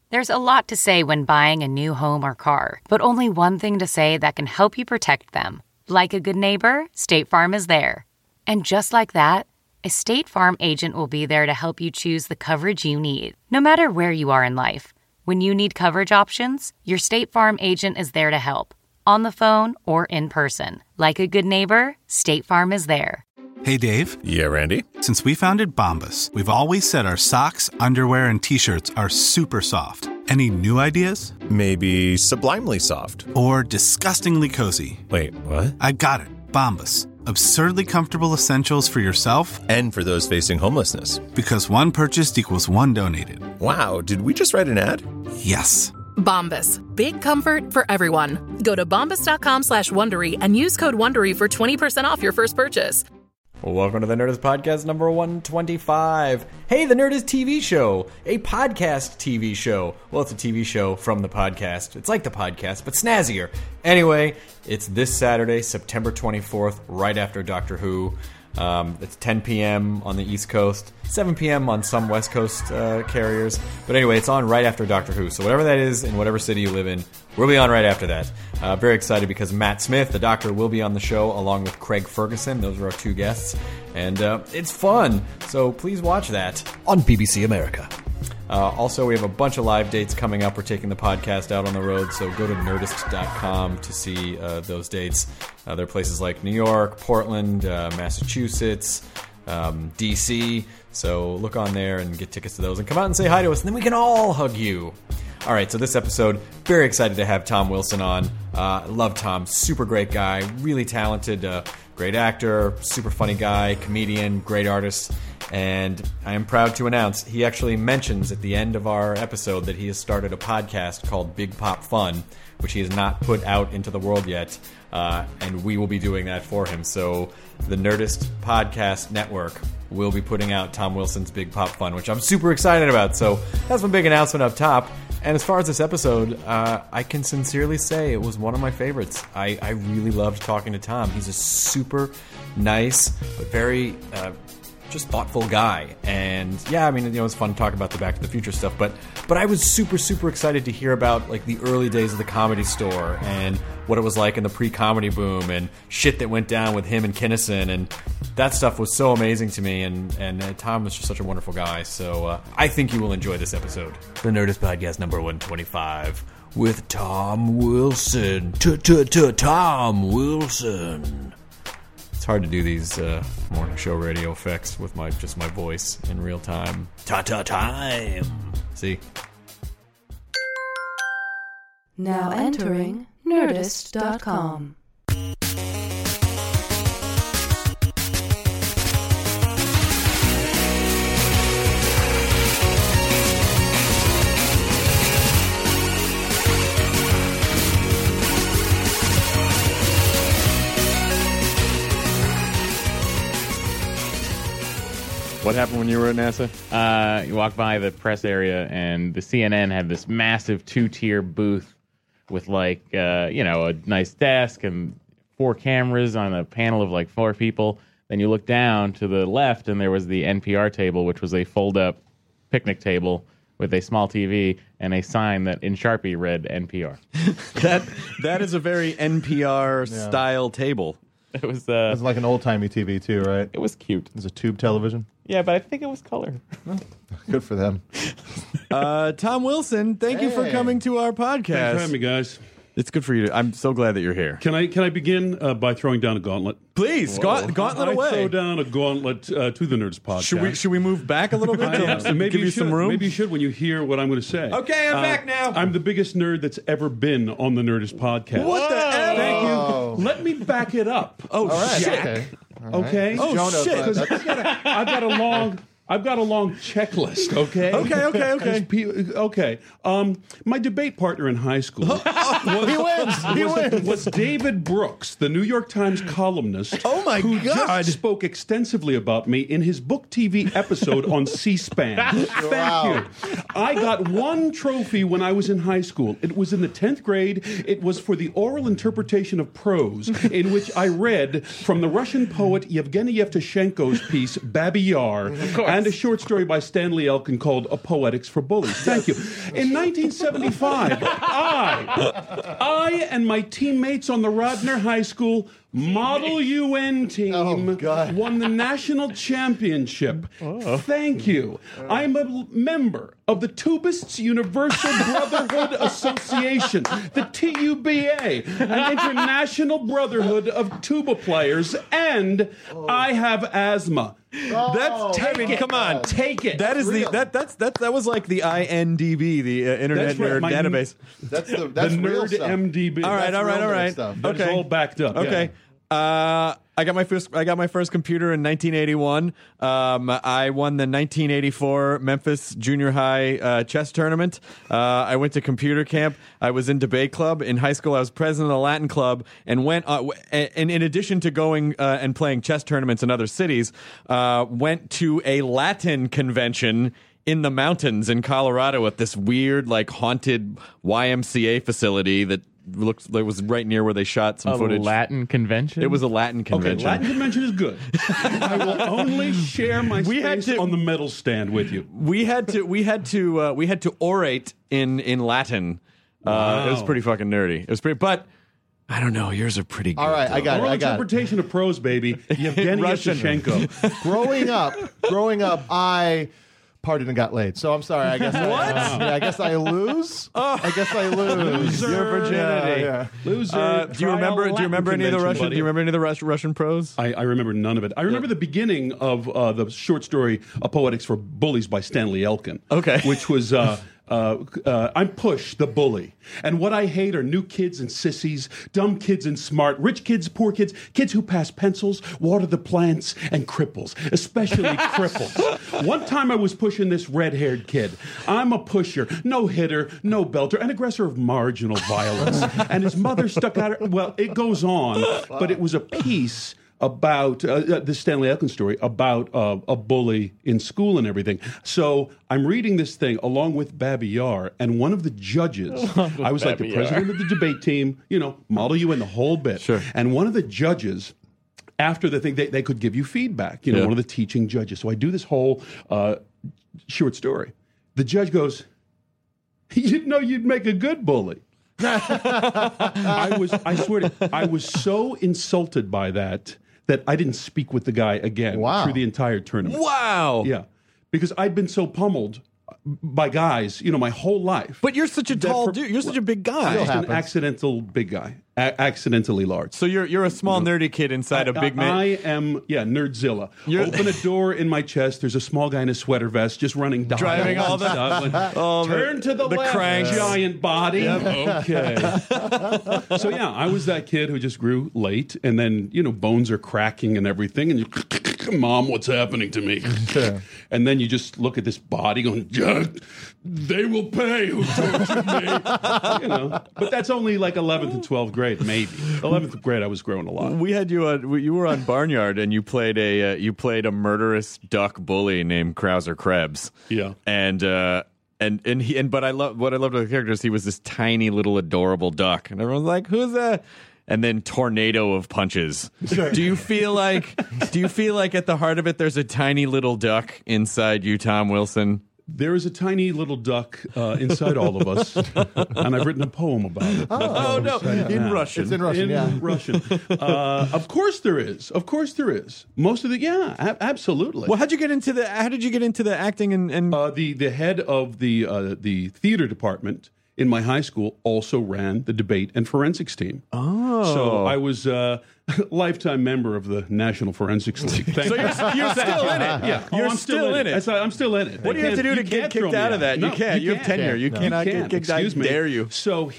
There's a lot to say when buying a new home or car, but only one thing to say that can help you protect them. Like a good neighbor, State Farm is there. And just like that, a State Farm agent will be there to help you choose the coverage you need, no matter where you are in life. When you need coverage options, your State Farm agent is there to help, on the phone or in person. Like a good neighbor, State Farm is there. Hey, Dave. Yeah, Randy? Since we founded Bombas, we've always said our socks, underwear, and T-shirts are super soft. Any new ideas? Maybe sublimely soft. Or disgustingly cozy. Wait, what? I got it. Bombas. Absurdly comfortable essentials for yourself and for those facing homelessness. Because one purchased equals one donated. Wow, did we just write an ad? Yes. Bombas. Big comfort for everyone. Go to bombas.com/Wondery and use code WONDERY for 20% off your first purchase. Well, welcome to the Nerdist Podcast number 125. Hey, the Nerdist TV show, a podcast TV show. Well, it's a TV show from the podcast. It's like the podcast, but snazzier. Anyway, it's this Saturday, September 24th, right after Doctor Who. It's 10 p.m. on the East Coast, 7 p.m. on some West Coast carriers. But anyway, it's on right after Doctor Who. So whatever that is in whatever city you live in, we'll be on right after that. Very excited because Matt Smith, the Doctor, will be on the show along with Craig Ferguson. Those are our two guests. And it's fun. So please watch that on BBC America. Also, we have a bunch of live dates coming up. We're taking the podcast out on the road, so go to Nerdist.com to see those dates. There are places like New York, Portland, Massachusetts, D.C., so look on there and get tickets to those and come out and say hi to us, and then we can all hug you. All right, so this episode, very excited to have Tom Wilson on. Love Tom, super great guy, really talented, great actor, super funny guy, comedian, great artist. And I am proud to announce he actually mentions at the end of our episode that he has started a podcast called Big Pop Fun, which he has not put out into the world yet, and we will be doing that for him. So the Nerdist Podcast Network will be putting out Tom Wilson's Big Pop Fun, which I'm super excited about. So that's my big announcement up top. And as far as this episode, I can sincerely say it was one of my favorites. I really loved talking to Tom. He's a super nice, but very just thoughtful guy. And yeah, I mean, you know, it's fun to talk about the Back to the Future stuff, but I was super excited to hear about like the early days of the Comedy Store and what it was like in the pre-comedy boom and shit that went down with him and Kinison, and that stuff was so amazing to me, and Tom was just such a wonderful guy. So I think you will enjoy this episode. The Nerdist Podcast number 125 with Tom Wilson. Tom Wilson. It's hard to do these morning show radio effects with my voice in real time. Time. See? Now entering Nerdist.com. What happened when you were at NASA? You walk by the press area, and the CNN had this massive 2-tier booth with, like, a nice desk and 4 cameras on a panel of, like, 4 people. Then you look down to the left, and there was the NPR table, which was a fold-up picnic table with a small TV and a sign that in Sharpie read NPR. That is a very NPR-style table. It was like an old-timey TV, too, right? It was cute. It was a tube television? Yeah, but I think it was color. Good for them. Tom Wilson, thank you for coming to our podcast. Thanks for having me, guys. It's good for you. I'm so glad that you're here. Can I begin by throwing down a gauntlet? Please, gauntlet away. I throw down a gauntlet to the Nerdist Podcast. Should we move back a little bit? Maybe give you some room? Maybe you should when you hear what I'm going to say. Okay, I'm back now. I'm the biggest nerd that's ever been on the Nerdist Podcast. What the F? Thank you. Let me back it up. Oh, right, shit. okay. Okay? Oh, Jonah, shit. Because I've got a long checklist, okay? Okay. My debate partner in high school was David Brooks, the New York Times columnist. Oh, my who God. just spoke extensively about me in his book TV episode on C-SPAN. Thank you. I got one trophy when I was in high school. It was in the 10th grade. It was for the oral interpretation of prose, in which I read from the Russian poet Yevgeny Yevtushenko's piece, Babi Yar. and a short story by Stanley Elkin called A Poetics for Bullies. Thank you. In 1975, I and my teammates on the Radnor High School Model UN team won the national championship. Thank you. I'm a member of the Tubists Universal Brotherhood Association, the TUBA, an international brotherhood of tuba players, and I have asthma. Come on, take it. That is that was like the INDB, the Internet Nerd Database. That's the real Nerd stuff. MDB. All right. That's all backed up. Okay. Yeah. I got my first computer in 1981. I won the 1984 Memphis Junior High chess tournament. I went to computer camp. I was in debate club in high school. I was president of the Latin club, and went. And in addition to going and playing chess tournaments in other cities, went to a Latin convention in the mountains in Colorado at this weird, like, haunted YMCA facility that looked like it was right near where they shot some footage. Latin convention? It was a Latin convention. Okay, Latin convention is good. I will only share my space on the medal stand with you. We had to orate in Latin. Wow. It was pretty fucking nerdy. It was pretty, but I don't know. Yours are pretty good. All right, I got Oral it. interpretation of prose, baby. Yevgeny Russian. Yevtushenko. Growing up, I partied and got laid. So I'm sorry. I guess I guess I lose. I guess I lose. Loser. Your virginity. Yeah. Loser. Do you remember any of the Russian? Do you remember any of the Russian prose? I remember none of it. I remember the beginning of the short story "A Poetics for Bullies" by Stanley Elkin. Okay. Which was I'm Push, the bully. And what I hate are new kids and sissies, dumb kids and smart, rich kids, poor kids, kids who pass pencils, water the plants, and cripples, especially cripples. One time I was pushing this red-haired kid. I'm a pusher, no hitter, no belter, an aggressor of marginal violence. And his mother stuck out her, well, it goes on, but it was a piece about this Stanley Elkin story about a bully in school and everything. So I'm reading this thing along with Babi Yar, and one of the judges, I was like the president of the debate team, Model UN, the whole bit. Sure. And one of the judges, after the thing, they could give you feedback, one of the teaching judges. So I do this whole short story. The judge goes, "You didn't know you'd make a good bully." I swear to you, I was so insulted by that I didn't speak with the guy again through the entire tournament. Wow. Yeah. Because I'd been so pummeled by guys, my whole life. But you're such a tall dude. You're such a big guy. Just an accidental big guy. Accidentally large. So you're a small nerdy kid inside a big man. I am, Nerdzilla. Open a door in my chest. There's a small guy in a sweater vest just running dials driving all the stuff. Turn to the left, cranks. giant body. Okay. So I was that kid who just grew late, and then bones are cracking and everything, and you, Mom, what's happening to me? And then you just look at this body going, they will pay who tortured me. But that's only like 11th and 12th grade. Maybe 11th grade, I was growing a lot. We had you. You were on Barnyard, and you played a murderous duck bully named Krauser Krebs. Yeah, but I loved about the character is he was this tiny little adorable duck, and everyone's like, "Who's that?" And then tornado of punches. Do you feel like at the heart of it, there's a tiny little duck inside you, Tom Wilson? There is a tiny little duck inside all of us, and I've written a poem about it. Oh no! In Russian. It's in Russian. In Russian. Of course there is. Of course there is. Most of absolutely. Well, how did you get into the acting and the head of the theater department in my high school also ran the debate and forensics team. Oh. So I was a lifetime member of the National Forensics League. So you're still in it. Yeah. You're still in it. I'm still in it. What do you have to do to get kicked out of that? No, you can't. You have tenure. You cannot get kicked out. Excuse me. Dare you? So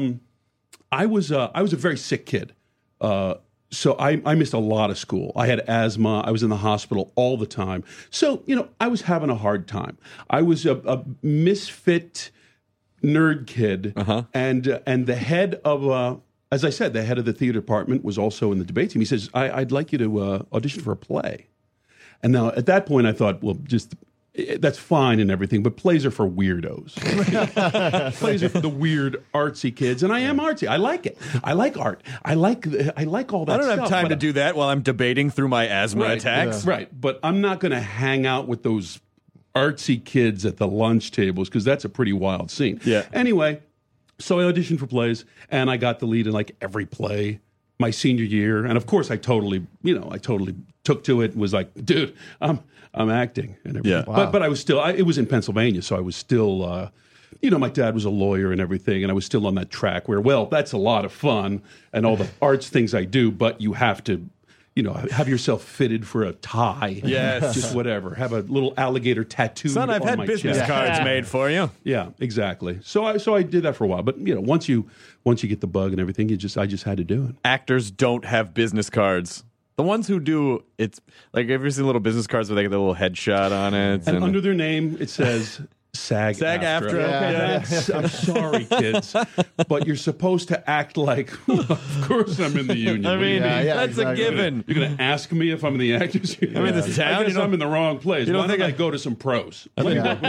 I was a very sick kid. So I missed a lot of school. I had asthma. I was in the hospital all the time. So, I was having a hard time. I was a misfit nerd kid, and the head of, as I said, the head of the theater department was also in the debate team. He says, I'd like you to audition for a play. And now at that point I thought, well, just that's fine and everything, but plays are for weirdos. Plays are for the weird artsy kids, and I am artsy. I like it. I like art. I like all that. I don't stuff, have time to do that while I'm debating through my asthma attacks. Right, but I'm not going to hang out with those artsy kids at the lunch tables because that's a pretty wild scene. Yeah. Anyway, so I auditioned for plays, and I got the lead in like every play my senior year, and of course I totally took to it. Was like, dude, I'm acting and everything. Yeah. Wow. But I was still. It was in Pennsylvania, so I was still. My dad was a lawyer and everything, and I was still on that track where, well, that's a lot of fun and all the arts things I do, but you have to, have yourself fitted for a tie. Yes. Just whatever. Have a little alligator tattoo. Son, I've had business cards made for you. Yeah, exactly. So I did that for a while, but once you get the bug and everything, I just had to do it. Actors don't have business cards. The ones who do, it's like, have you ever seen little business cards where they get the little headshot on it? And under their name, it says SAG-AFTRA. Okay. I'm sorry, kids, but you're supposed to act like, of course I'm in the union. I mean, that's exactly. a given. You're going to ask me if I'm in the actors union? I'm in this town. I guess I'm in the wrong place. You don't Why don't I go to some pros? I'm not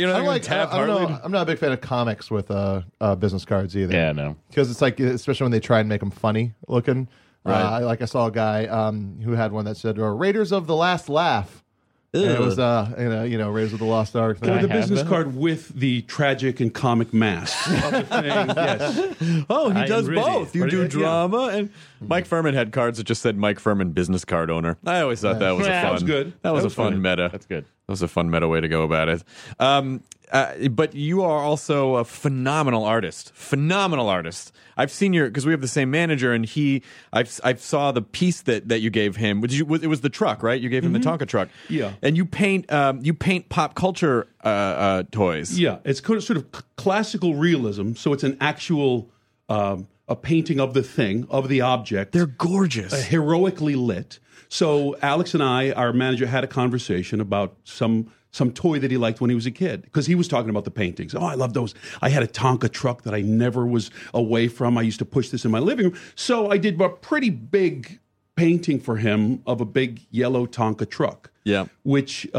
a big fan of comics with business cards either. Yeah, no. Because it's like, especially when they try and make them funny looking. Right. I saw a guy who had one that said, Raiders of the Last Laugh. And it was, Raiders of the Lost Ark. Or the business card with the tragic and comic mask of the thing. Yes. Oh, he does really- both. You do drama, and Mike Furman had cards that just said Mike Furman business card owner. I always thought that was a fun. That was good. That was a fun funny. meta. That's good. That was a fun meta way to go about it. But you are also a phenomenal artist. Phenomenal artist. I've seen because we have the same manager, and I've saw the piece that you gave him. It was the truck, right? You gave him the Tonka truck. Yeah. And you paint pop culture toys. Yeah, it's sort of classical realism. So it's an actual a painting of the thing, of the object. They're gorgeous. Heroically lit. So Alex and our manager, had a conversation about some toy that he liked when he was a kid, because he was talking about the paintings. Oh, I love those. I had a Tonka truck that I never was away from. I used to push this in my living room. So I did a pretty big painting for him of a big yellow Tonka truck. Yeah. Which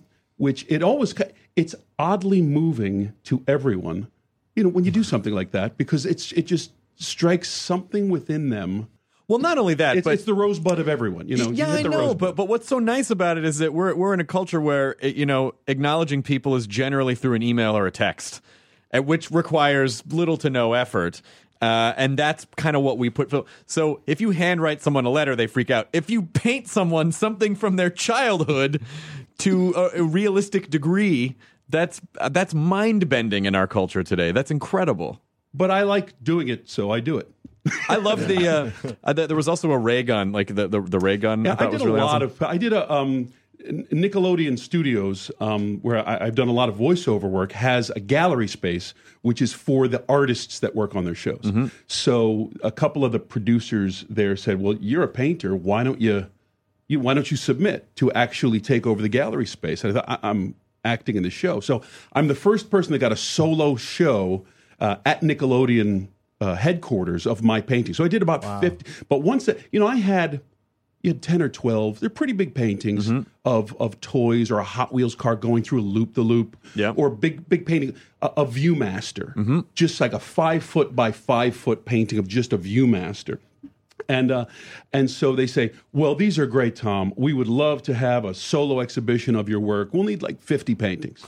it's oddly moving to everyone, when you do something like that, because it just strikes something within them. Well, not only that, it's the rosebud of everyone. Yeah, I know. But what's so nice about it is that we're in a culture where acknowledging people is generally through an email or a text, which requires little to no effort. And that's kind of what we put. So if you handwrite someone a letter, they freak out. If you paint someone something from their childhood to a realistic degree, that's mind bending in our culture today. That's incredible. But I like doing it, so I do it. I love there was also a ray gun, like the ray gun. Yeah, I did was really awesome. I did a Nickelodeon Studios, where I've done a lot of voiceover work, has a gallery space which is for the artists that work on their shows. Mm-hmm. So a couple of the producers there said, "Well, you're a painter. Why don't you submit to actually take over the gallery space?" And I thought, I'm acting in the show, so I'm the first person that got a solo show at Nickelodeon headquarters of my painting. So I did about 50. But once I had 10 or 12. They're pretty big paintings of toys, or a Hot Wheels car going through a loop-the-loop, or big painting, a Viewmaster, just like a 5-foot by 5-foot painting of just a Viewmaster. And so they say, well, these are great, Tom. We would love to have a solo exhibition of your work. We'll need like 50 paintings.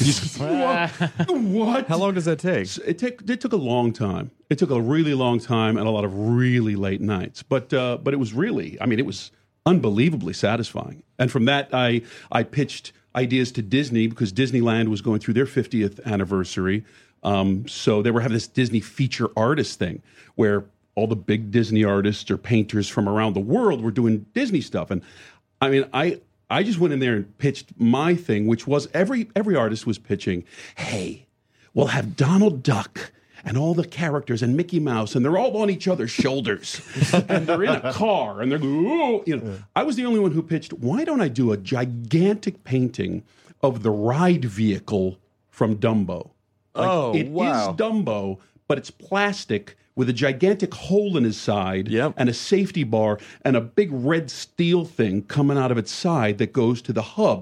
What? How long does that take? It took a long time. It took a really long time and a lot of really late nights. But it was really, it was unbelievably satisfying. And from that, I pitched ideas to Disney, because Disneyland was going through their 50th anniversary. So they were having this Disney feature artist thing where all the big Disney artists or painters from around the world were doing Disney stuff. And I just went in there and pitched my thing, which was every artist was pitching, hey, we'll have Donald Duck and all the characters and Mickey Mouse, and they're all on each other's shoulders, and they're in a car, and they're I was the only one who pitched, why don't I do a gigantic painting of the ride vehicle from Dumbo? It is Dumbo, but it's plastic with a gigantic hole in his side and a safety bar and a big red steel thing coming out of its side that goes to the hub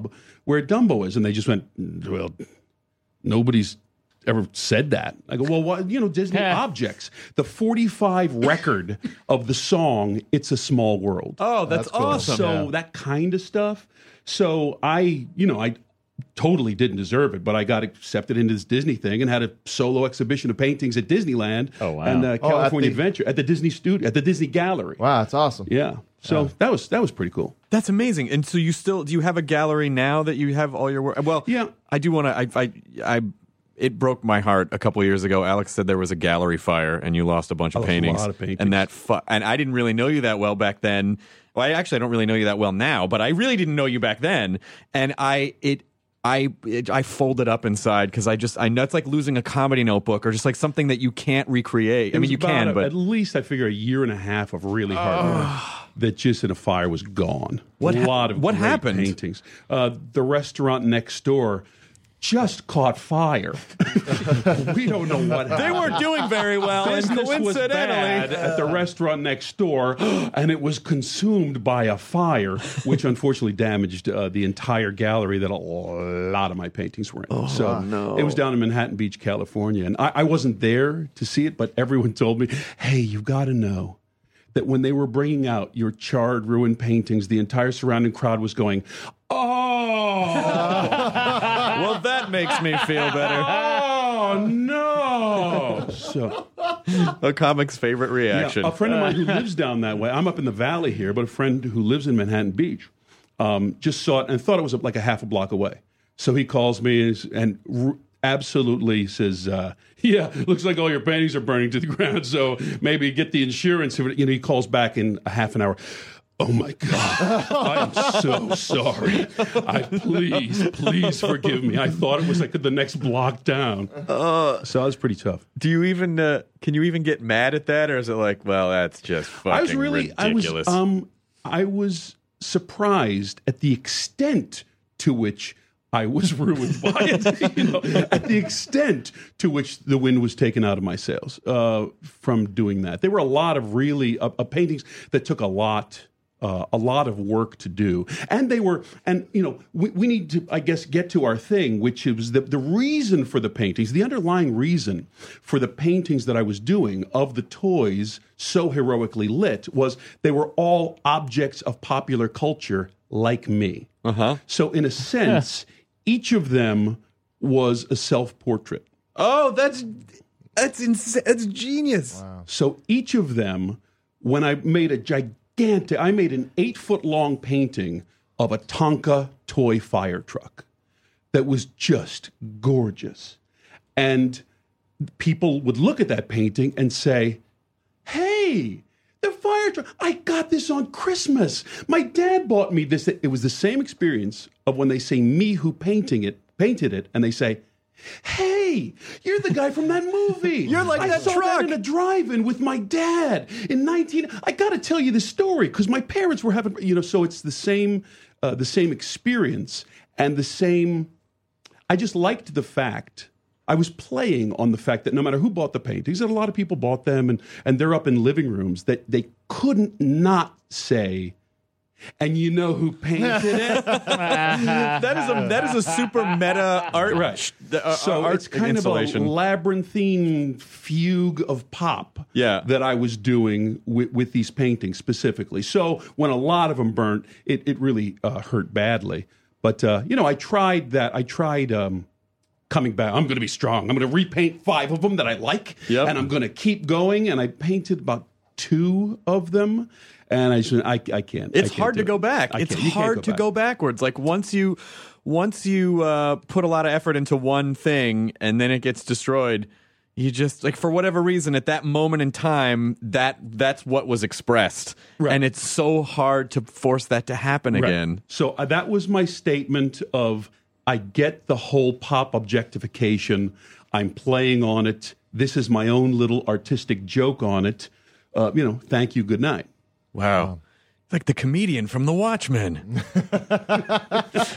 where Dumbo is. And they just went, well, nobody's ever said that. I go, well, what, Disney objects. The 45 record of the song, It's a Small World. Oh, that's awesome. So that kind of stuff. So I totally didn't deserve it, but I got accepted into this Disney thing and had a solo exhibition of paintings at Disneyland and California Adventure at the Disney studio, at the Disney Gallery. Wow, that's awesome. Yeah. So that was pretty cool. That's amazing. And so do you have a gallery now that you have all your work? Well, yeah. I do want to, it broke my heart a couple of years ago. Alex said there was a gallery fire and you lost a bunch of paintings. A lot of paintings. And I didn't really know you that well back then. Well, I don't really know you that well now, but I really didn't know you back then. And I folded up inside because I know it's like losing a comedy notebook or just like something that you can't recreate. I mean, you can, but at least I figure a year and a half of really hard work that just in a fire was gone. What happened? Paintings. The restaurant next door just caught fire. We don't know what happened. They weren't doing very well. Business was bad at the restaurant next door, and it was consumed by a fire, which unfortunately damaged the entire gallery that a lot of my paintings were in. It was down in Manhattan Beach, California, and I wasn't there to see it, but everyone told me, hey, you've got to know that when they were bringing out your charred, ruined paintings, the entire surrounding crowd was going, well, that makes me feel better. Oh, no. So, a comic's favorite reaction. Yeah, a friend of mine who lives down that way, I'm up in the valley here, but a friend who lives in Manhattan Beach just saw it and thought it was like a half a block away. So he calls me and absolutely says, yeah, looks like all your paintings are burning to the ground, so maybe get the insurance. He calls back in a half an hour. Oh, my God. I'm so sorry. Please forgive me. I thought it was like the next block down. So that was pretty tough. Do you even, can you even get mad at that? Or is it like, well, that's just fucking ridiculous? I was surprised at the extent to which I was ruined by it, at the extent to which the wind was taken out of my sails from doing that. There were a lot of really paintings that took a lot of work to do. And we need to, I guess, get to our thing, which is the reason for the paintings, the underlying reason for the paintings that I was doing of the toys so heroically lit was they were all objects of popular culture like me. So in a sense, each of them was a self-portrait. Oh, that's genius. Wow. So each of them, when I made an 8-foot-long painting of a Tonka toy fire truck that was just gorgeous. And people would look at that painting and say, hey, the fire truck, I got this on Christmas. My dad bought me this. It was the same experience of when they say me who painted it, and they say, hey, you're the guy from that movie. You're like that truck. I saw that in a drive-in with my dad in I got to tell you this story because my parents were having, so it's the same experience and the same. I just liked the fact. I was playing on the fact that no matter who bought the paintings, and a lot of people bought them, and they're up in living rooms, that they couldn't not say, and you know who painted it? that is a super meta art. Right. So art it's kind of a labyrinthine fugue of pop that I was doing with these paintings specifically. So when a lot of them burnt, it really hurt badly. But, I tried that. I tried coming back. I'm going to be strong. I'm going to repaint 5 of them that I like, and I'm going to keep going. And I painted about 2 of them. And I can't. It's hard to go back. It's hard to go backwards. Like once you put a lot of effort into one thing and then it gets destroyed, you just for whatever reason at that moment in time that's what was expressed, and it's so hard to force that to happen again. So that was my statement of I get the whole pop objectification. I'm playing on it. This is my own little artistic joke on it. Thank you. Good night. Wow. Like the comedian from The Watchmen.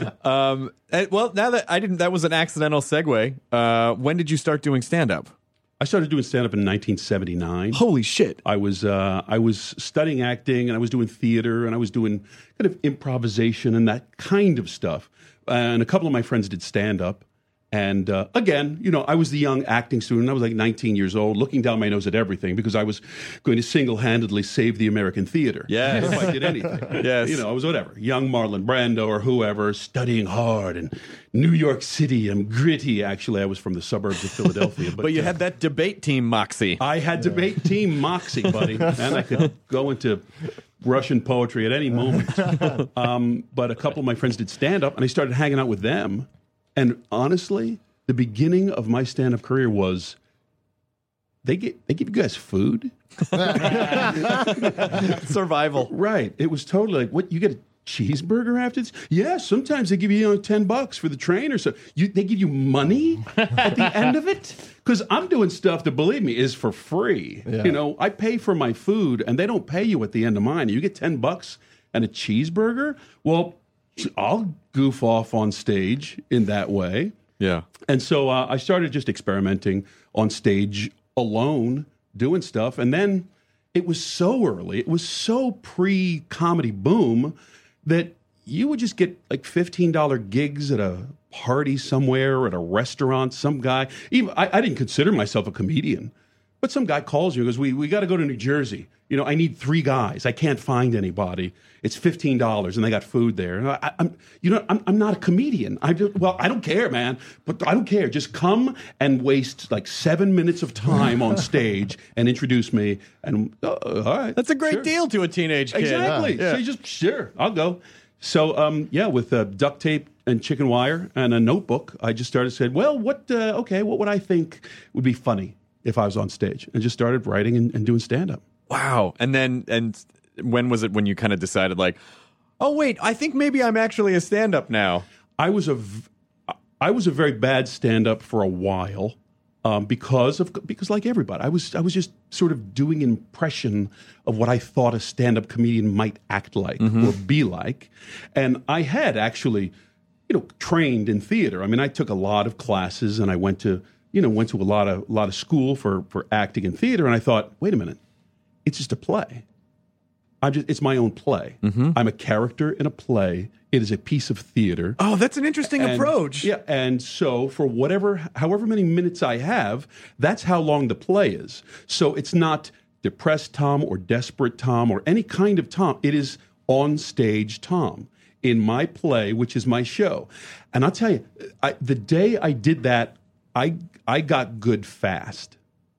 Well, now that that was an accidental segue. When did you start doing stand-up? I started doing stand-up in 1979. Holy shit. I was studying acting, and I was doing theater, and I was doing kind of improvisation and that kind of stuff. And a couple of my friends did stand-up. And again, I was the young acting student. I was like 19 years old, looking down my nose at everything because I was going to single-handedly save the American theater. Yes. If I did anything. Yes. I was whatever, young Marlon Brando or whoever, studying hard. And New York City, I'm gritty. Actually, I was from the suburbs of Philadelphia. But you had that debate team moxie. I had debate team moxie, buddy. And I could go into Russian poetry at any moment. But a couple of my friends did stand-up, and I started hanging out with them. And honestly, the beginning of my stand-up career was they give you guys food. Survival. Right. It was totally like, what, you get a cheeseburger after this? Yeah, sometimes they give you $10 for the train or so. They give you money at the end of it? Because I'm doing stuff that, believe me, is for free. Yeah. I pay for my food, and they don't pay you at the end of mine. You get $10 and a cheeseburger? Well, I'll goof off on stage in that way. Yeah. And so I started just experimenting on stage alone, doing stuff. And then it was so early, it was so pre-comedy boom that you would just get like $15 gigs at a party somewhere, at a restaurant, some guy. Even I didn't consider myself a comedian. But some guy calls you and goes, we got to go to New Jersey. I need 3 guys. I can't find anybody. It's $15, and they got food there. And I'm not a comedian. I don't care, man. But I don't care. Just come and waste like 7 minutes of time on stage and introduce me. And all right, that's a great deal to a teenage kid. Exactly. Yeah. So you just I'll go. So with duct tape and chicken wire and a notebook, I just started saying, well, what would I think would be funny if I was on stage, and just started writing and doing stand-up. Wow. And when was it when you kind of decided like, oh, wait, I think maybe I'm actually a stand-up now? I was a very bad stand-up for a while because like everybody, I was just sort of doing an impression of what I thought a stand-up comedian might act like or be like. And I had actually, trained in theater. I mean, I took a lot of classes, and I went to a lot of school for acting and theater, and I thought, wait a minute, it's just a play. It's my own play. I'm a character in a play. It is a piece of theater. Oh, that's an interesting approach. Yeah, and so for however many minutes I have, that's how long the play is. So it's not depressed Tom or desperate Tom or any kind of Tom. It is on stage Tom in my play, which is my show. And I'll tell you, the day I did that, I got good fast.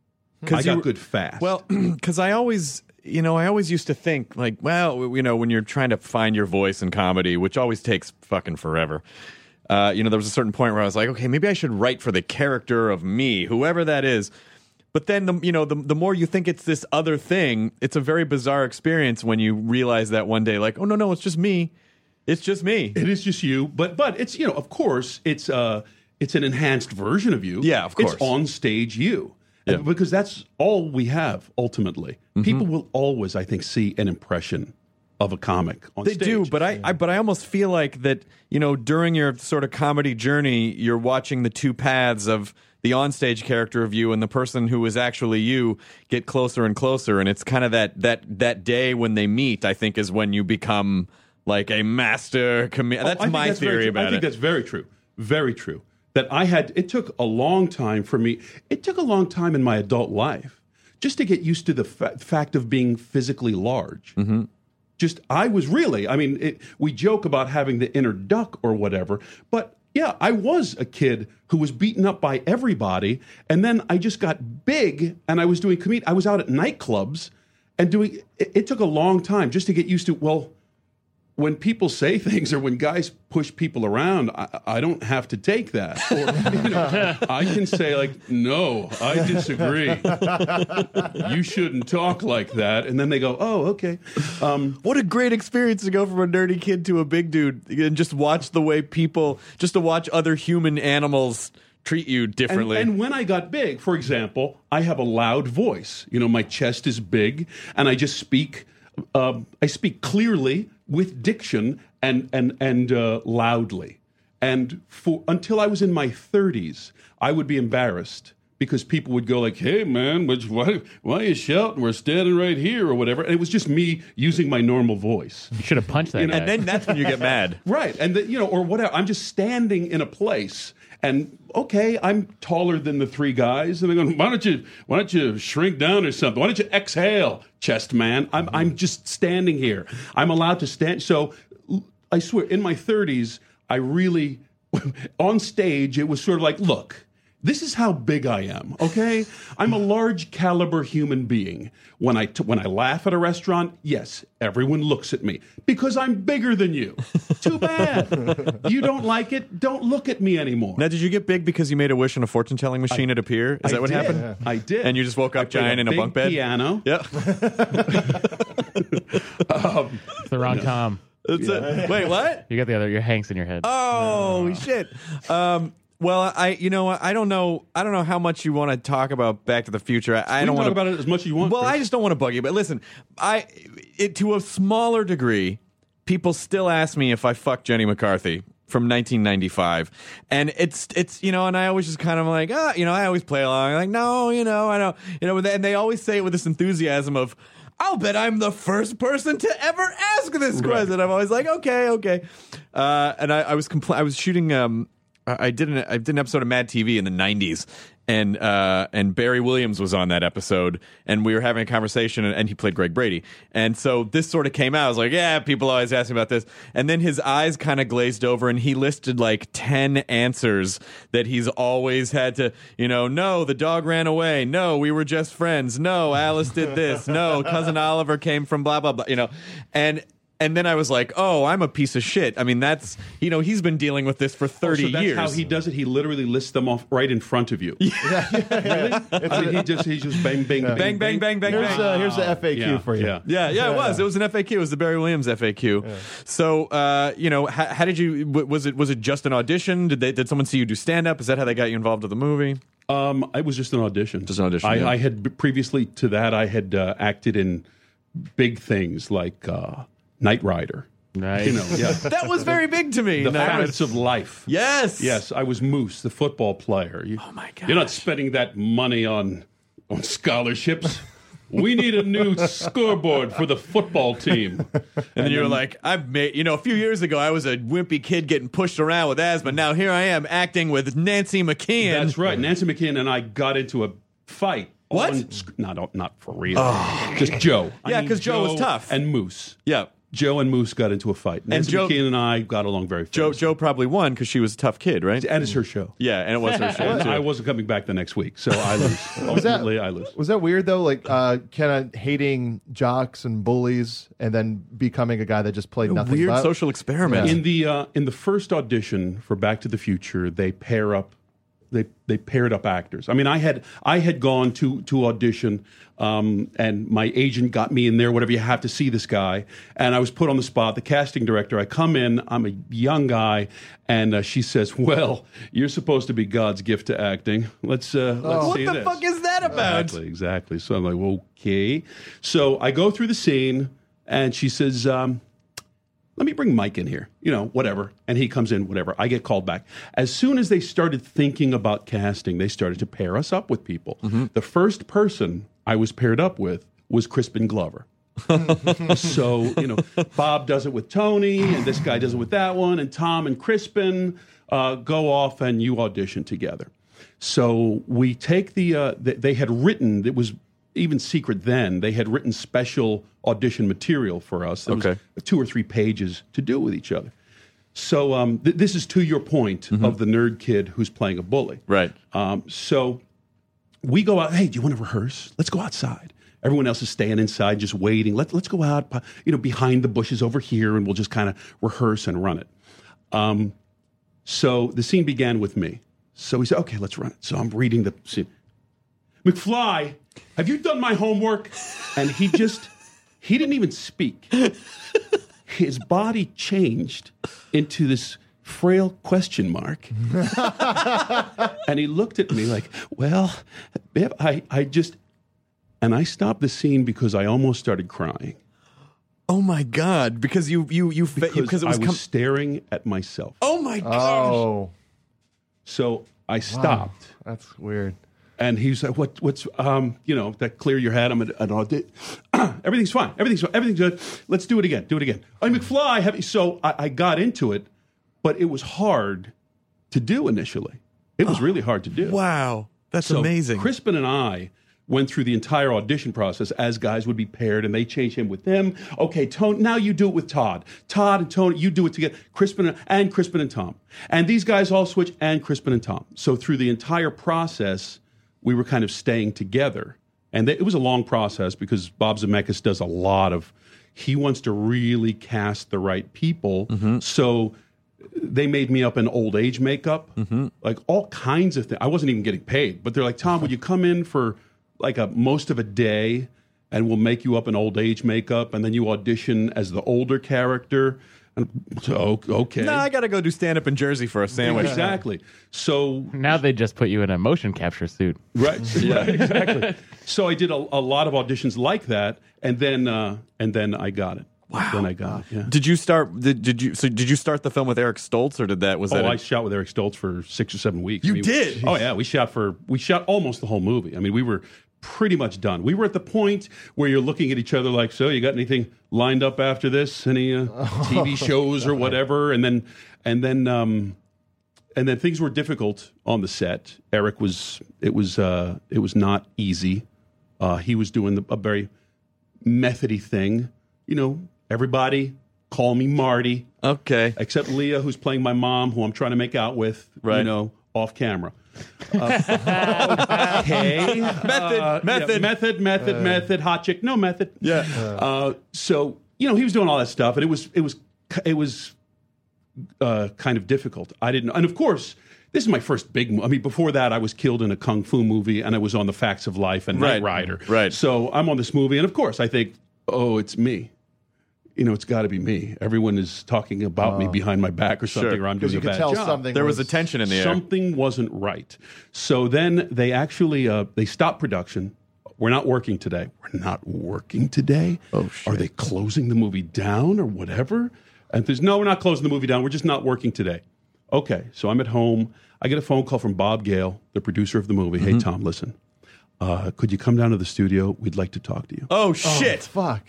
Good fast. Well, because I always used to think like, well, when you're trying to find your voice in comedy, which always takes fucking forever. There was a certain point where I was like, okay, maybe I should write for the character of me, whoever that is. But then the more you think it's this other thing, it's a very bizarre experience when you realize that one day, like, oh no, it's just me. It's just me. It is just you. But it's of course it's an enhanced version of you. Yeah, of course. It's on stage you. Yeah. Because that's all we have, ultimately. People will always, I think, see an impression of a comic on stage. They do, but I almost feel like that, during your sort of comedy journey, you're watching the two paths of the onstage character of you and the person who is actually you get closer and closer. And it's kind of that day when they meet, I think, is when you become like a master comedian. That's my theory about it. I think that's very true. Very true. That it took a long time for me. It took a long time in my adult life just to get used to the fact of being physically large. I was really, we joke about having the inner duck or whatever, but yeah, I was a kid who was beaten up by everybody, and then I just got big, and I was doing comedy. I was out at nightclubs and doing, it took a long time just to get used to, well, when people say things or when guys push people around, I don't have to take that. Or, I can say like, no, I disagree. You shouldn't talk like that. And then they go, oh, okay. What a great experience to go from a nerdy kid to a big dude and just watch the way just to watch other human animals treat you differently. And when I got big, for example, I have a loud voice. My chest is big, and I just speak. I speak clearly with diction and loudly. And until I was in my 30s, I would be embarrassed because people would go like, "Hey, man, why are you shouting? We're standing right here," or whatever. And it was just me using my normal voice. You should have punched that guy. And then that's when you get mad. Right. And, or whatever. I'm just standing in a place. And, okay, I'm taller than the three guys. And they're going, why don't you shrink down or something? Why don't you exhale, chest man? I'm just standing here. I'm allowed to stand. So I swear, in my 30s, I really, on stage, it was sort of like, look, this is how big I am, okay? I'm a large caliber human being. When I laugh at a restaurant, yes, everyone looks at me because I'm bigger than you. Too bad. You don't like it, don't look at me anymore. Now, did you get big because you made a wish on a fortune-telling machine at a pier? Is that what happened? Yeah. I did. And you just woke up giant in a bunk bed? Piano. Yeah. It's the wrong Tom. Wait, what? You got the other. Your Hank's in your head. Oh, shit. Well, I don't know how much you want to talk about Back to the Future. I don't want to talk about it as much as you want. Well, Chris. I just don't want to bug you. But listen, to a smaller degree, people still ask me if I fucked Jenny McCarthy from 1995, and it's and I always just kind of like, I always play along, like, no, I don't, and they always say it with this enthusiasm of, I'll bet I'm the first person to ever ask this question. I'm always like, okay, and I was shooting. I did an episode of Mad TV in the 90s, and Barry Williams was on that episode, and we were having a conversation, and he played Greg Brady. And so this sort of came out. I was like, yeah, people always ask me about this. And then his eyes kind of glazed over, and he listed like 10 answers that he's always had to, no, the dog ran away. No, we were just friends. No, Alice did this. No, Cousin Oliver came from blah, blah, blah, And then I was like, oh, I'm a piece of shit. I mean, that's, he's been dealing with this for 30 so that's years. How he does it. He literally lists them off right in front of you. Yeah. Really? He just bang, bang, bang, bang, bang, bang. Here's the FAQ for you. Yeah, it was. It was an FAQ. It was the Barry Williams FAQ. Yeah. So, how did you, was it just an audition? Did someone see you do stand-up? Is that how they got you involved with the movie? It was just an audition. Just an audition, I had, previously to that, I had acted in big things like... Knight Rider. Nice. That was very big to me. The Facts of Life. Yes. I was Moose, the football player. Oh my God. You're not spending that money on scholarships. We need a new scoreboard for the football team. And then you're like, I've made, a few years ago, I was a wimpy kid getting pushed around with asthma. Now here I am acting with Nancy McKeon. That's right. Nancy McKeon and I got into a fight. What? Not for real. Just Joe. Yeah, because Joe was tough. And Moose. Yeah. Joe and Moose got into a fight. Nancy McKeon and I got along very fast. Joe probably won because she was a tough kid, right? And it's her show. Yeah, and it was her show, too. I wasn't coming back the next week, so I lose. Ultimately, I lose. Was that weird, though? Like, kind of hating jocks and bullies and then becoming a guy that just played nothing weird but? Social experiment. Yeah. In the first audition for Back to the Future, they pair up. They paired up actors. I mean, I had gone to audition, and my agent got me in there. Whatever, you have to see this guy, and I was put on the spot. The casting director. I come in. I'm a young guy, and she says, "Well, you're supposed to be God's gift to acting. Let's see this." What the fuck is that about? Exactly. So I'm like, okay. So I go through the scene, and she says, let me bring Mike in here, whatever. And he comes in, whatever. I get called back. As soon as they started thinking about casting, they started to pair us up with people. Mm-hmm. The first person I was paired up with was Crispin Glover. So, Bob does it with Tony, and this guy does it with that one, and Tom and Crispin go off and you audition together. So we take they had written, it was even secret then, they had written special audition material for us. There was 2 or 3 pages to do with each other. So this is to your point of the nerd kid who's playing a bully. Right. So we go out, hey, do you want to rehearse? Let's go outside. Everyone else is staying inside, just waiting. Let's go out, behind the bushes over here, and we'll just kind of rehearse and run it. So the scene began with me. So he said, okay, let's run it. So I'm reading the scene. McFly, have you done my homework? And he didn't even speak. His body changed into this frail question mark. And he looked at me like, well, babe, and I stopped the scene because I almost started crying. Oh my God! Because because I was staring at myself. Oh my gosh! Oh, so I stopped. Wow. That's weird. And he's like, what's that clear your head. I'm an audit. Everything's fine. Everything's good. Let's do it again. I'm McFly. So I got into it, but it was hard to do initially. It was really hard to do. Wow. That's So amazing. Crispin and I went through the entire audition process as guys would be paired, and they change him with them. Okay, Tony, now you do it with Todd. Todd and Tony, you do it together. Crispin and Tom. And these guys all switch, and Crispin and Tom. So through the entire process, we were kind of staying together. And it was a long process because Bob Zemeckis does a lot of, he wants to really cast the right people. So they made me up in old age makeup, like all kinds of things. I wasn't even getting paid, but they're like, Tom, would you come in for like most of a day and we'll make you up in old age makeup and then you audition as the older character? And so, okay. No, I got to go do stand-up in Jersey for a sandwich. Exactly. So now they just put you in a motion capture suit. Right. Right. Exactly. So I did a lot of auditions like that, and then I got it. Wow. Then I got it. Yeah. Did you start? Did you start the film with Eric Stoltz, or I shot with Eric Stoltz for 6 or 7 weeks. You did? Oh yeah, we shot almost the whole movie. I mean, we were pretty much done. We were at the point where you're looking at each other like, so you got anything lined up after this? Any TV shows or whatever? And then things were difficult on the set. Eric it was not easy. He was doing a very methody thing. Everybody call me Marty. Okay. Except Leah, who's playing my mom, who I'm trying to make out with, off camera. Okay. Method, hot chick, no method. Yeah. So, he was doing all that stuff, and it was kind of difficult. And of course, this is my first big movie. I mean, before that, I was killed in a kung fu movie, and I was on The Facts of Life and Knight Rider. Right. So I'm on this movie, and of course, I think, oh, it's me. It's got to be me. Everyone is talking about me behind my back or something, or I'm doing a bad job. There was a tension in the air. Something wasn't right. So then they actually they stopped production. We're not working today. We're not working today? Oh, shit. Are they closing the movie down or whatever? And there's, no, we're not closing the movie down. We're just not working today. Okay, so I'm at home. I get a phone call from Bob Gale, the producer of the movie. Hey, Tom, listen. Could you come down to the studio? We'd like to talk to you. Oh, shit. Fuck.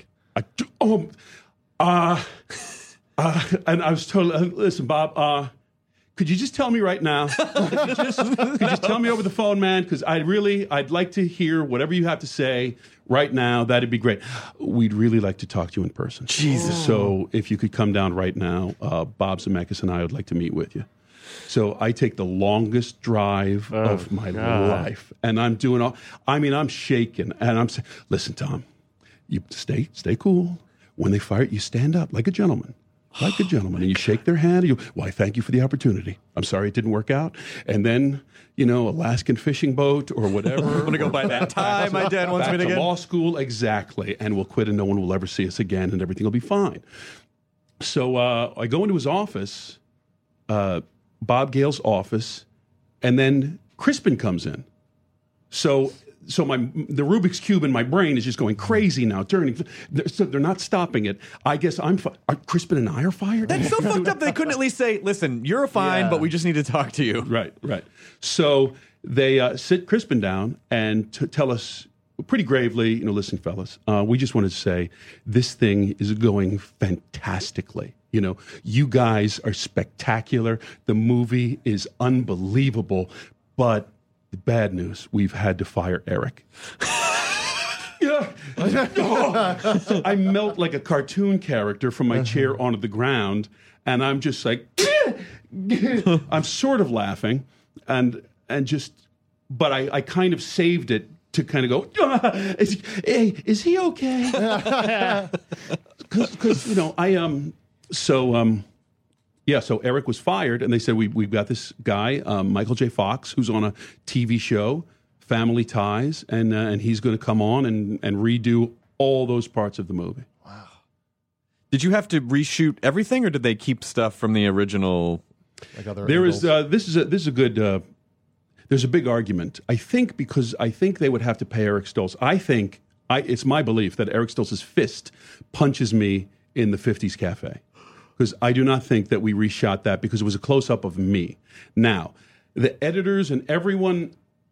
And I was totally, listen, Bob, could you just tell me right now? Could you just tell me over the phone, man? Because I'd like to hear whatever you have to say right now. That'd be great. We'd really like to talk to you in person. Jesus. So if you could come down right now, Bob Zemeckis and I would like to meet with you. So I take the longest drive of my life, and I'm doing I'm shaking, and I'm saying, listen, Tom, you stay cool. When they fire you, stand up like a gentleman. Like a gentleman. And you shake their hand. And I thank you for the opportunity. I'm sorry it didn't work out. And then, Alaskan fishing boat or whatever. I'm going to go buy that tie my dad wants me to get. Law school, exactly. And we'll quit and no one will ever see us again and everything will be fine. So I go into his office, Bob Gale's office, and then Crispin comes in. So the Rubik's Cube in my brain is just going crazy now, turning. So they're not stopping it. I guess Crispin and I are fired? That's so fucked up. They couldn't at least say, listen, you're fine, but we just need to talk to you. Right. So they sit Crispin down and tell us pretty gravely, listen, fellas, we just wanted to say this thing is going fantastically. You guys are spectacular. The movie is unbelievable, but the bad news, we've had to fire Eric. Yeah. So I melt like a cartoon character from my chair onto the ground, and I'm just like, I'm sort of laughing, and but I kind of saved it to kind of go, is he okay? Because so Eric was fired, and they said, we've got this guy, Michael J. Fox, who's on a TV show, Family Ties, and he's going to come on and redo all those parts of the movie. Wow. Did you have to reshoot everything, or did they keep stuff from the original? Like other there angles? is this is a good. There's a big argument. I think they would have to pay Eric Stoltz. It's my belief that Eric Stoltz's fist punches me in the 50s Cafe. Because I do not think that we reshot that because it was a close-up of me. Now, the editors and everyone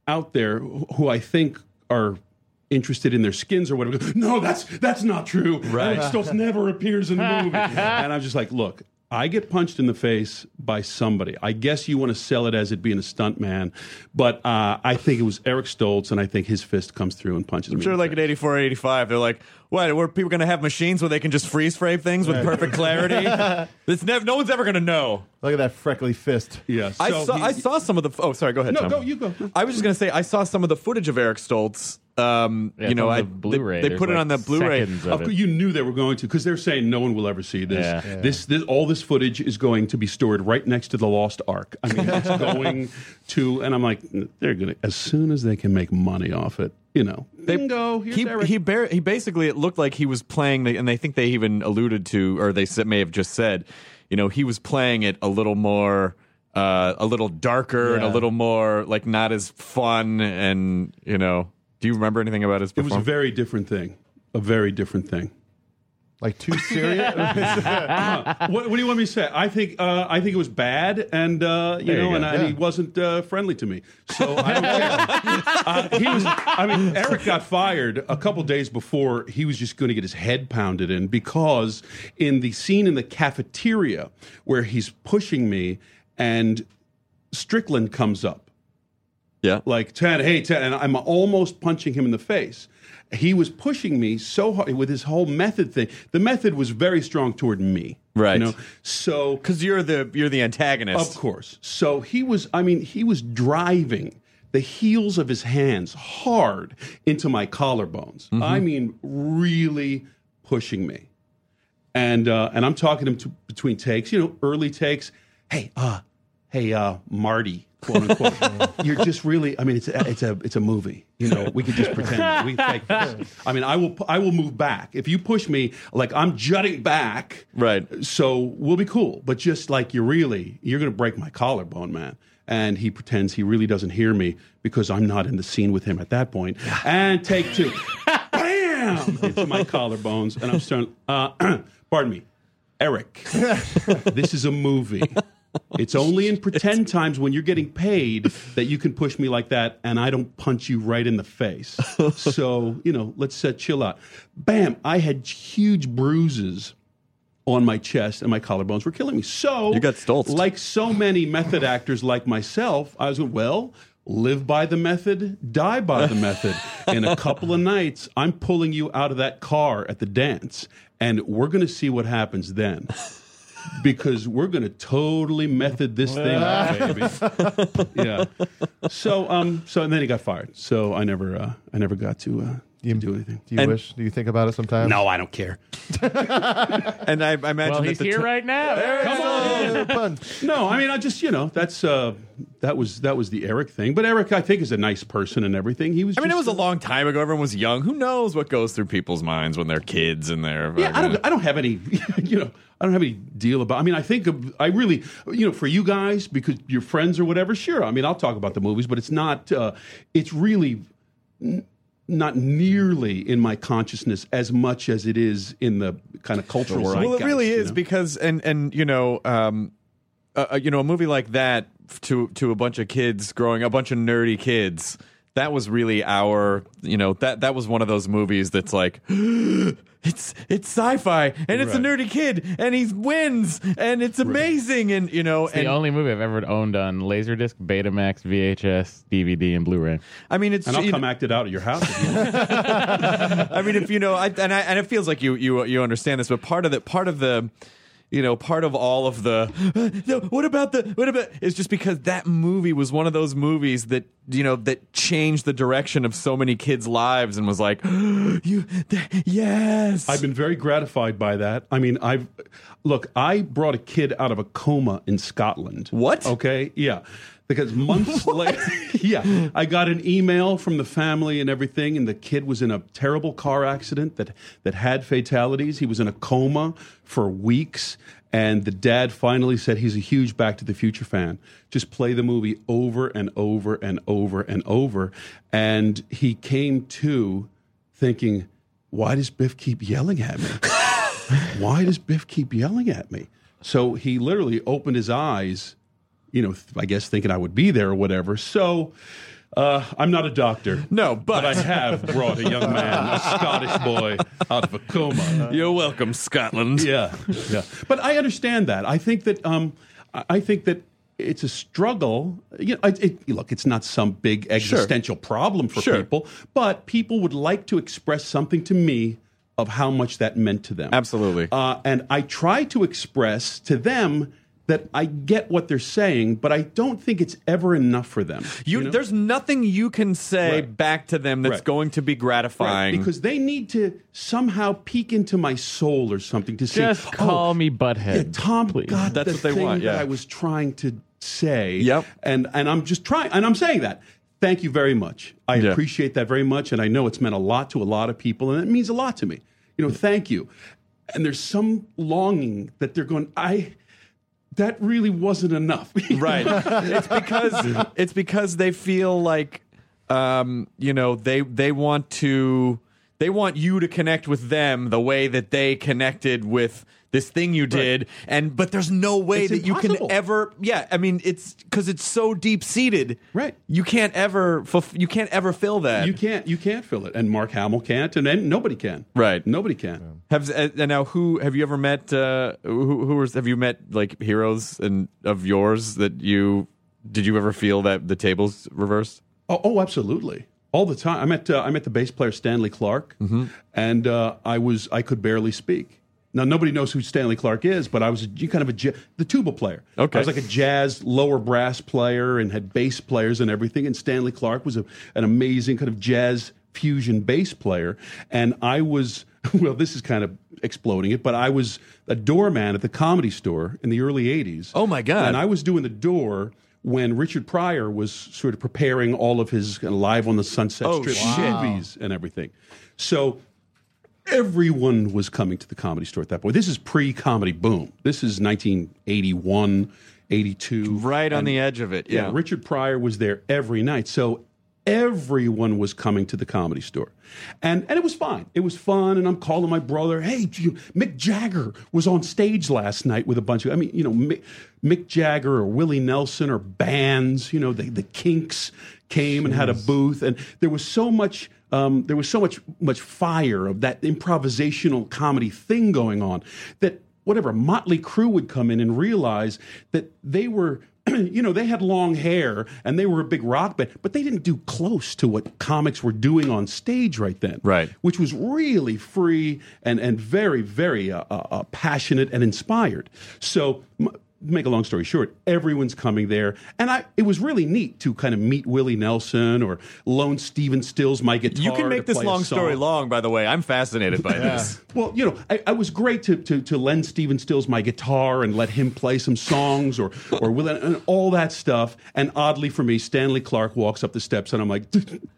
out there who I think are interested in their skins or whatever. No, that's not true. Right. Eric Stoltz never appears in the movie. And I'm just like, look, I get punched in the face by somebody. I guess you want to sell it as it being a stunt man, but I think it was Eric Stoltz, and I think his fist comes through and punches me. I'm sure, like in 84, 85, they're like, "What? Were people going to have machines where they can just freeze frame things with perfect clarity?" No one's ever going to know. Look at that freckly fist. Yes, I saw some of the. Oh, sorry. Go ahead. No, Tom. go. You go. I was just going to say I saw some of the footage of Eric Stoltz. The Blu-ray. They put it on the Blu-ray. Of course, you knew they were going to, because they're saying no one will ever see this. Yeah. This all this footage is going to be stored right next to the Lost Ark. I mean, it's going to, and I'm like, they're gonna, as soon as they can make money off it, bingo. Here's Eric. He basically, it looked like he was playing and I think they even alluded to, or they may have just said, he was playing it a little more. A little darker and a little more like not as fun, and do you remember anything about his performance? It was a very different thing. A very different thing. Like too serious? What do you want me to say? I think it was bad, and and he wasn't friendly to me, so I don't care. He was. I mean, Eric got fired a couple days before. He was just going to get his head pounded in, because in the scene in the cafeteria where he's pushing me and Strickland comes up. Yeah. Like, Ted, and I'm almost punching him in the face. He was pushing me so hard with his whole method thing. The method was very strong toward me. Right. So, because you're the antagonist. Of course. So he was driving the heels of his hands hard into my collarbones. Mm-hmm. I mean, really pushing me. And I'm talking to him between takes, early takes. Hey, Marty, quote unquote. You're just really. I mean, it's a movie. We could just pretend. We take this. I mean, I will move back if you push me. Like I'm jutting back. Right. So we'll be cool. But just like you're going to break my collarbone, man. And he pretends he really doesn't hear me because I'm not in the scene with him at that point. And take two, bam, into my collarbones, and I'm starting. Pardon me, Eric. This is a movie. It's only in pretend times when you're getting paid that you can push me like that, and I don't punch you right in the face. So, let's chill out. Bam! I had huge bruises on my chest, and my collarbones were killing me. So, you got Stoltz. Like so many method actors like myself, I was live by the method, die by the method. In a couple of nights, I'm pulling you out of that car at the dance, and we're going to see what happens then. Because we're going to totally method this thing up, baby. Yeah. So and then he got fired. So I never got to do anything. Do you think about it sometimes? No, I don't care. And I imagine well, he's here right now. Come on. No, I mean, I just that was the Eric thing. But Eric, I think, is a nice person and everything. He was. I mean, it was a long time ago. Everyone was young. Who knows what goes through people's minds when they're kids and they're. Yeah, I don't have any. I don't have any deal about. I mean, I really, for you guys, because you're friends or whatever. Sure, I mean, I'll talk about the movies, but it's not. It's really not nearly in my consciousness as much as it is in the kind of cultural zeitgeist. Well, it really is because, and a movie like that to a bunch of kids growing, a bunch of nerdy kids. That was really our, that was one of those movies that's like, it's sci-fi and it's a nerdy kid and he wins and it's amazing and it's the only movie I've ever owned on Laserdisc, Betamax, VHS, DVD, and Blu-ray. I mean, I'll come act it out at your house. I mean, if and it feels like you understand this, but part of the. Part of all of the what about is just because that movie was one of those movies that that changed the direction of so many kids' lives and was like, yes. I've been very gratified by that. I mean, I brought a kid out of a coma in Scotland. What? Okay, yeah. Because months later, I got an email from the family and everything, and the kid was in a terrible car accident that had fatalities. He was in a coma for weeks, and the dad finally said he's a huge Back to the Future fan. Just play the movie over and over and over and over. And he came to thinking, why does Biff keep yelling at me? Why does Biff keep yelling at me? So he literally opened his eyes, I guess thinking I would be there or whatever. So I'm not a doctor. No, but I have brought a young man, a Scottish boy, out of a coma. You're welcome, Scotland. Yeah. But I understand that. I think that it's a struggle. You know, look, it's not some big existential problem for people, but people would like to express something to me of how much that meant to them. Absolutely. And I try to express to them that I get what they're saying, but I don't think it's ever enough for them. You know? There's nothing you can say back to them that's going to be gratifying. Right, because they need to somehow peek into my soul or something to Just say, call me butthead. Yeah, Tom, please. God, That's the what they thing want, that I was trying to say. Yep. And I'm just trying, and I'm saying that. Thank you very much. I appreciate that very much, and I know it's meant a lot to a lot of people, and it means a lot to me. You know, thank you. And there's some longing that they're going, that really wasn't enough. Right. It's because they feel like they want you to connect with them the way that they connected with this thing you did, but there's no way that you can ever. Yeah, I mean, it's because it's so deep seated. Right. You can't ever fill that. You can't fill it, and Mark Hamill can't, and nobody can. Right. Nobody can. Have you ever met? Have you met like heroes of yours that did you ever feel that the tables reversed? Oh, absolutely. All the time. I met the bass player Stanley Clarke, and I could barely speak. Now, nobody knows who Stanley Clarke is, but I was the tuba player. Okay. I was like a jazz lower brass player and had bass players and everything, and Stanley Clarke was an amazing kind of jazz fusion bass player. And I was, well, this is kind of exploding it, but I was a doorman at the Comedy Store in the early 80s. Oh, my God. And I was doing the door when Richard Pryor was sort of preparing all of his Live on the Sunset Strip movies and everything. So everyone was coming to the Comedy Store at that point. This is pre-comedy boom. This is 1981, 82. Right on the edge of it, yeah. Richard Pryor was there every night. So everyone was coming to the Comedy Store. And it was fine. It was fun, and I'm calling my brother, hey, Mick Jagger was on stage last night with a bunch of, Mick Jagger or Willie Nelson or bands, the Kinks came and had a booth, and there was so much fire of that improvisational comedy thing going on that Motley Crue would come in and realize that they were, they had long hair and they were a big rock band, but they didn't do close to what comics were doing on stage right then. Right. Which was really free and very, very passionate and inspired. So, make a long story short, everyone's coming there. And it was really neat to kind of meet Willie Nelson or loan Stephen Stills my guitar. You can make this long story long, by the way. I'm fascinated by this. Well, I was great to lend Stephen Stills my guitar and let him play some songs or Willie and all that stuff. And oddly for me, Stanley Clarke walks up the steps and I'm like,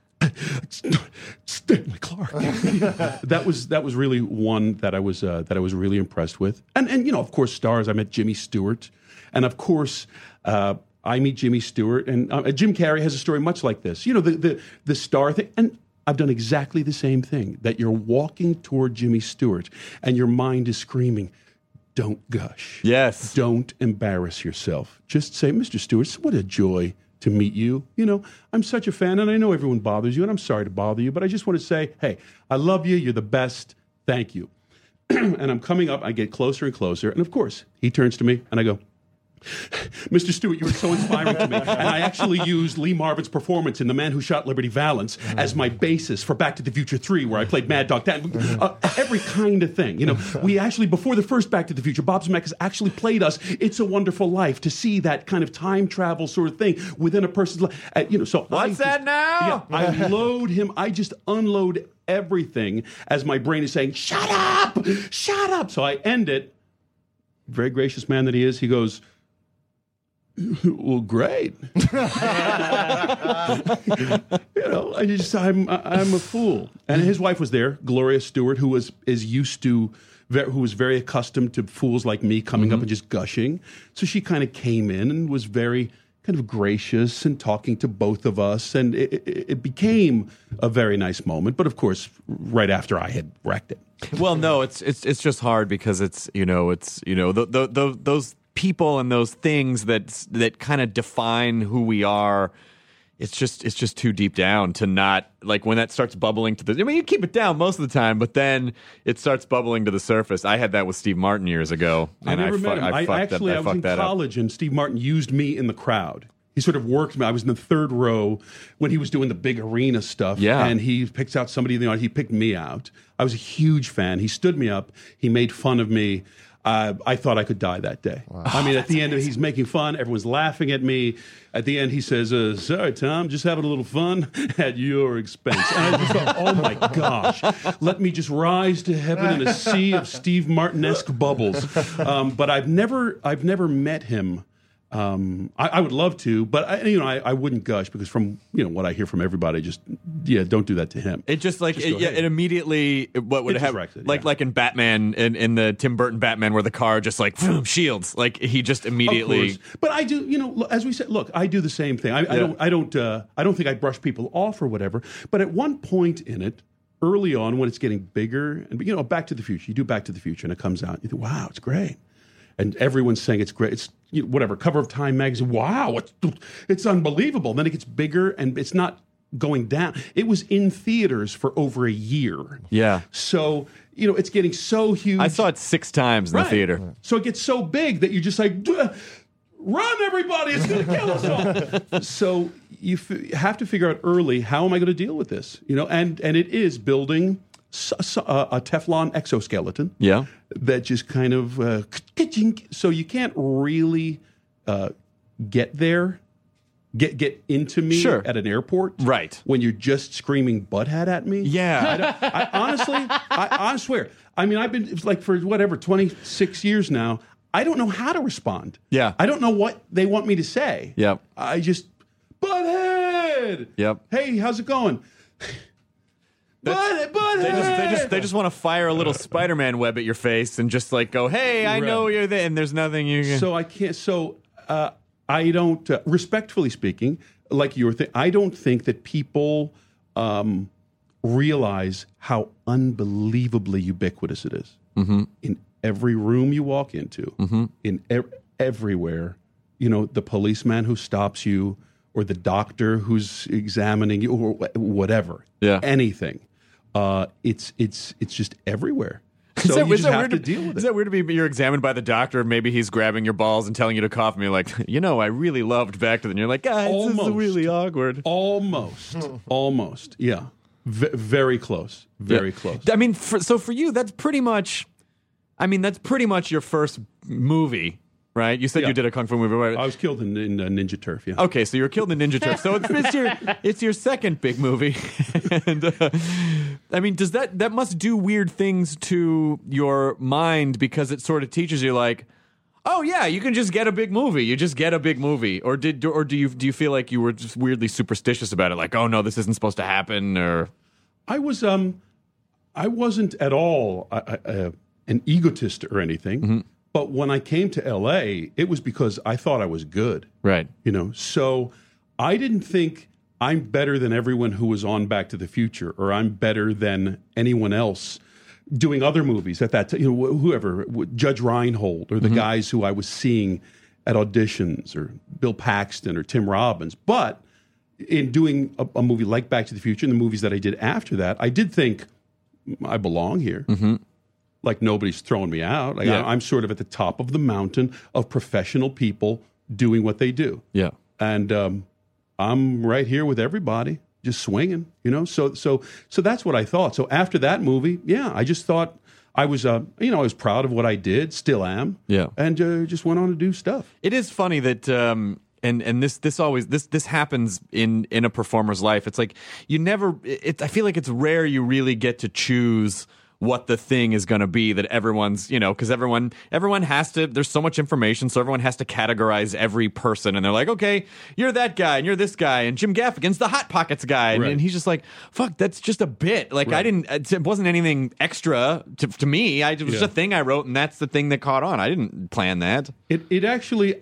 Stanley Clarke. That was really one that I was really impressed with. And of course, stars. I met Jimmy Stewart, and of course, I meet Jimmy Stewart, and Jim Carrey has a story much like this. The star thing, and I've done exactly the same thing. That you're walking toward Jimmy Stewart, and your mind is screaming, "Don't gush. Yes. Don't embarrass yourself. Just say, Mr. Stewart, what a joy to meet you. I'm such a fan, and I know everyone bothers you, and I'm sorry to bother you, but I just want to say, hey, I love you. You're the best. Thank you." And I'm coming up. I get closer and closer, and of course, he turns to me, and I go, "Mr. Stewart, you were so inspiring to me." And I actually used Lee Marvin's performance in The Man Who Shot Liberty Valance as my basis for Back to the Future 3, where I played Mad Dog Dan. Every kind of thing. We actually, before the first Back to the Future, Bob Zemeckis actually played us It's a Wonderful Life to see that kind of time travel sort of thing within a person's life. So what's that now? Yeah, I load him. I just unload everything as my brain is saying, "Shut up! Shut up!" So I end it. Very gracious man that he is. He goes, "Well, great." I'm a fool. And his wife was there, Gloria Stewart, who was very accustomed to fools like me coming up and just gushing. So she kind of came in and was very kind of gracious and talking to both of us, and it became a very nice moment. But of course, right after I had wrecked it. Well, no, it's just hard because it's those people and those things that kind of define who we are. it's just too deep down to not, like, when that starts bubbling to the, I mean, you keep it down most of the time, but then it starts bubbling to the surface. I had that with Steve Martin years ago. I never met him. I was in college, and Steve Martin used me in the crowd. He sort of worked me. I was in the third row when he was doing the big arena stuff. Yeah. And he picks out somebody in the audience. He picked me out. I was a huge fan. He stood me up. He made fun of me. I thought I could die that day. Wow. I mean, at the end, he's making fun. Everyone's laughing at me. At the end, he says, sorry, Tom, just having a little fun at your expense. And I just thought, oh, my gosh, let me just rise to heaven in a sea of Steve Martin-esque bubbles. But I've never met him. I would love to, but I wouldn't gush, because from what I hear from everybody, just don't do that to him. It just like it immediately what would happen, like in Batman, in the Tim Burton Batman, where the car just like shields, like he just immediately. But I do, as we said, look, I do the same thing. I don't think I brush people off or whatever. But at one point in it, early on, when it's getting bigger, and Back to the Future, you do Back to the Future, and it comes out, you think, wow, it's great. And everyone's saying it's great. It's whatever, cover of Time magazine. Wow, it's unbelievable. And then it gets bigger, and it's not going down. It was in theaters for over a year. Yeah. So, it's getting so huge. I saw it 6 times in the theater. So it gets so big that you're just like, run, everybody, it's going to kill us all. So you have to figure out early, how am I going to deal with this? And it is building a Teflon exoskeleton. Yeah. That just kind of so you can't really get there, get into me at an airport, right? When you're just screaming butthead at me. Yeah. I swear. I mean, I've been like for 26 years now. I don't know how to respond. Yeah. I don't know what they want me to say. Yep. I just butthead. Yep. Hey, how's it going? They just want to fire a little Spider-Man web at your face and just like go, hey, I know you're there, and there's nothing you can. So I can't. So I don't. Respectfully speaking, like your thing, I don't think that people realize how unbelievably ubiquitous it is. Mm-hmm. In every room you walk into, mm-hmm. in everywhere, the policeman who stops you, or the doctor who's examining you, or whatever, anything. It's just everywhere. So you just have to deal with it. Is that weird to be you're examined by the doctor? Maybe he's grabbing your balls and telling you to cough, and you're like, I really loved Back to the. And you're like, guys, this is really awkward. Almost, yeah, very close, very close. I mean, so for you, that's pretty much. I mean, that's pretty much your first movie. Right? You said you did a kung fu movie. Right? I was killed in Ninja Turf, yeah. Okay, so you were killed in Ninja Turf. So it's your second big movie. And I mean, does that must do weird things to your mind, because it sort of teaches you like, oh yeah, you can just get a big movie. You just get a big movie. Or do you feel like you were just weirdly superstitious about it? Like, oh no, this isn't supposed to happen, or I wasn't at all an egotist or anything. Mm-hmm. But when I came to L.A., it was because I thought I was good. Right. So I didn't think I'm better than everyone who was on Back to the Future, or I'm better than anyone else doing other movies at that time. Whoever, Judge Reinhold, or the guys who I was seeing at auditions, or Bill Paxton or Tim Robbins. But in doing a movie like Back to the Future and the movies that I did after that, I did think I belong here. Mm-hmm. Like nobody's throwing me out. Like I'm sort of at the top of the mountain of professional people doing what they do. Yeah. And I'm right here with everybody, just swinging, So that's what I thought. So after that movie, I just thought I was, I was proud of what I did, still am. Yeah. And just went on to do stuff. It is funny that, and this happens in a performer's life. It's like I feel like it's rare you really get to choose what the thing is going to be that everyone's, because everyone has to, there's so much information, so everyone has to categorize every person, and they're like, okay, you're that guy, and you're this guy, and Jim Gaffigan's the Hot Pockets guy, and he's just like, fuck, that's just a bit. Like, it wasn't anything extra to me. It was just a thing I wrote, and that's the thing that caught on. I didn't plan that. It actually,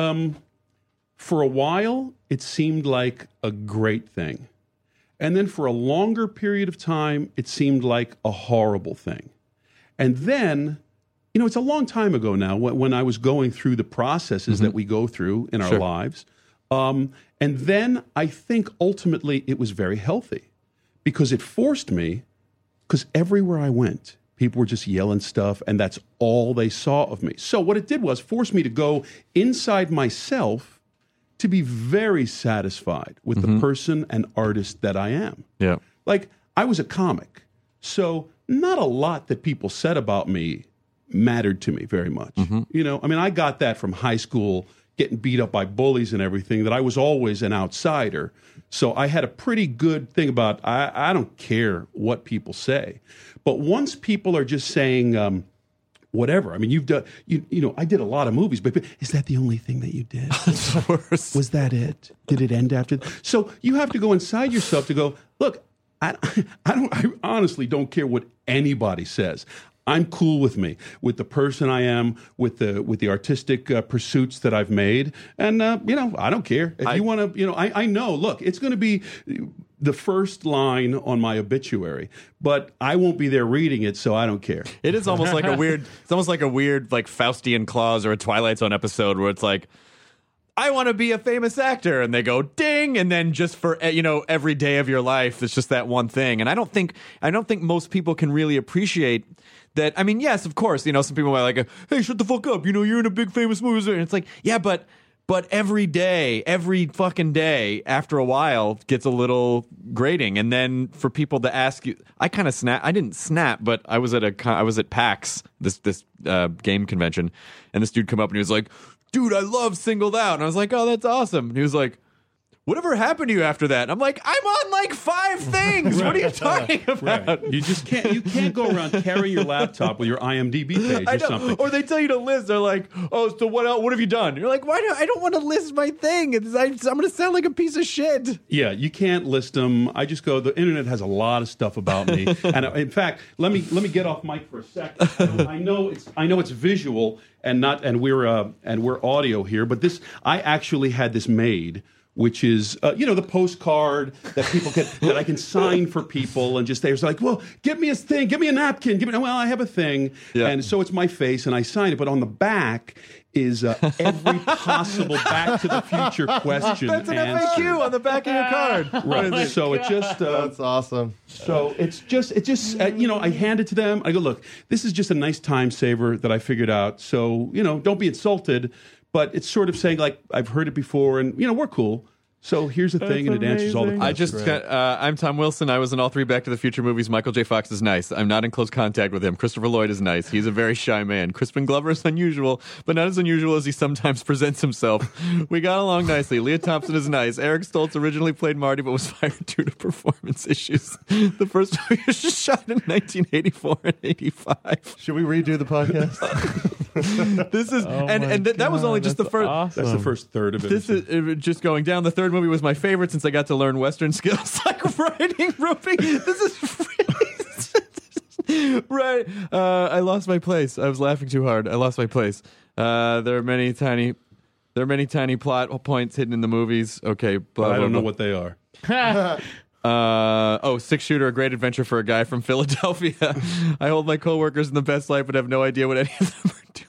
for a while, it seemed like a great thing. And then for a longer period of time, it seemed like a horrible thing. And then, it's a long time ago now when I was going through the processes that we go through in our lives. And then I think ultimately it was very healthy because it forced me, because everywhere I went, people were just yelling stuff, and that's all they saw of me. So what it did was force me to go inside myself to be very satisfied with the person and artist that I am. Yeah. Like, I was a comic, so not a lot that people said about me mattered to me very much. You know, I mean, I got that from high school, getting beat up by bullies and everything, that I was always an outsider. So I had a pretty good thing about, I don't care what people say. But once people are just saying whatever, I mean, you've done, you know, I did a lot of movies, but is that the only thing that you did? Was that it? Did it end after? So you have to go inside yourself to go, look, I honestly don't care what anybody says. I'm cool with me, with the person I am, with the artistic pursuits that I've made, and you know, I don't care if you want to. You know, I know. Look, it's going to be the first line on my obituary, but I won't be there reading it, so I don't care. It is almost like a weird. It's almost like a weird, like Faustian clause or a Twilight Zone episode where it's like, I want to be a famous actor, and they go ding, and then just for, you know, every day of your life, it's just that one thing. And I don't think most people can really appreciate that. I mean, yes, of course, you know, some people are like, hey, shut the fuck up, you know, you're in a big famous movie, and it's like, yeah, but every day, every fucking day, after a while, gets a little grating. And then for people to ask you, I kind of snap. I didn't snap, but I was at PAX, this game convention, and this dude come up and he was like, dude, I love Singled Out. And I was like, oh, that's awesome. And he was like, whatever happened to you after that? And I'm like, I'm on like 5 things. What are you talking about? Right. You just can't go around carrying your laptop with your IMDb page or something. Or they tell you to list. They're like, oh, so what else? What have you done? You're like, I don't want to list my thing. I'm going to sound like a piece of shit. Yeah, you can't list them. I just go, the internet has a lot of stuff about me. And in fact, let me get off mic for a second. I know it's visual and we're audio here, but I actually had this made, which is, the postcard that people that I can sign for people, and just they're like, well, give me a thing, give me a napkin, well, I have a thing, and so it's my face, and I sign it, but on the back is every possible Back to the Future question. That's an answer. FAQ on the back of your card. Right. So it just that's awesome. So it just I hand it to them. I go, look, this is just a nice time saver that I figured out. So don't be insulted. But it's sort of saying, like, I've heard it before, and, we're cool. So here's the thing, and it answers all the questions. I'm Tom Wilson. I was in all 3 Back to the Future movies. Michael J. Fox is nice. I'm not in close contact with him. Christopher Lloyd is nice. He's a very shy man. Crispin Glover is unusual, but not as unusual as he sometimes presents himself. We got along nicely. Leah Thompson is nice. Eric Stoltz originally played Marty, but was fired due to performance issues. The first movie was shot in 1984 and 85. Should we redo the podcast? This is that was only just the first. Awesome. That's the first third of it. This is just going down. The third movie was my favorite since I got to learn Western skills like writing, roofing. This is really right. I lost my place. I was laughing too hard. I lost my place. There are many tiny plot points hidden in the movies. Okay, but I don't know what they are. 6-shooter, a great adventure for a guy from Philadelphia. I hold my coworkers in the best light, but have no idea what any of them are doing.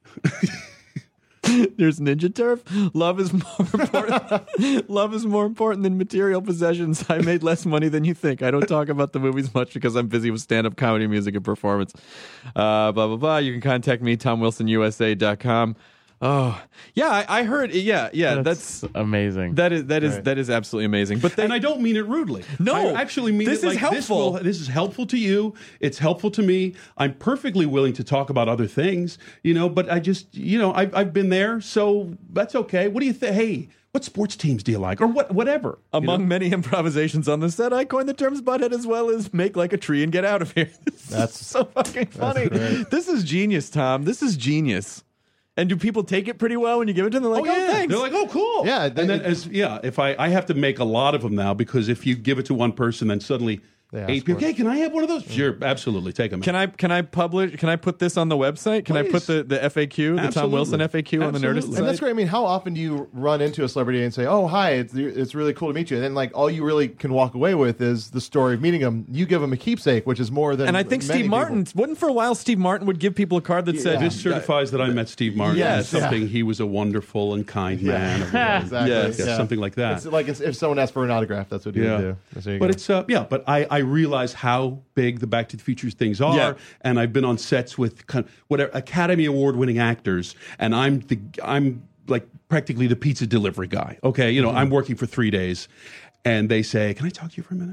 There's Ninja Turf. Love is more important than material possessions. I made less money than you think. I don't talk about the movies much because I'm busy with stand-up comedy, music, and performance. Blah, blah, blah. You can contact me, TomWilsonUSA.com. Oh, yeah, I heard. Yeah, that's amazing. That is absolutely amazing. But and I don't mean it rudely. No, I actually mean this it is like helpful. This is helpful to you. It's helpful to me. I'm perfectly willing to talk about other things, but I just, I've been there, so that's okay. What do you think? Hey, what sports teams do you like? Or whatever. Among many improvisations on the set, I coined the terms butthead as well as make like a tree and get out of here. That's so fucking funny. This is genius, Tom. This is genius. And do people take it pretty well when you give it to them? They're like, oh, thanks. They're like, oh, cool. Yeah. And then, if I have to make a lot of them now, because if you give it to one person, then suddenly 8 people. Hey, can I have one of those? Sure, absolutely. Take them. Can I put this on the website? Can I put the FAQ, the Tom Wilson FAQ on the Nerdist site? And that's great. I mean, how often do you run into a celebrity and say, "Oh, hi, it's really cool to meet you," and then like all you really can walk away with is the story of meeting them. You give them a keepsake, which is more than. And I think Steve Martin wouldn't for a while. Steve Martin would give people a card that said, "This certifies that I met Steve Martin." Yes, He was a wonderful and kind man. Exactly. Yes, something like that. It's like if someone asked for an autograph, that's what he would do. But it's But I realize how big the Back to the Future things are, and I've been on sets with whatever Academy Award winning actors, and I'm like practically the pizza delivery guy. Okay, I'm working for 3 days, and they say, "Can I talk to you for a minute?"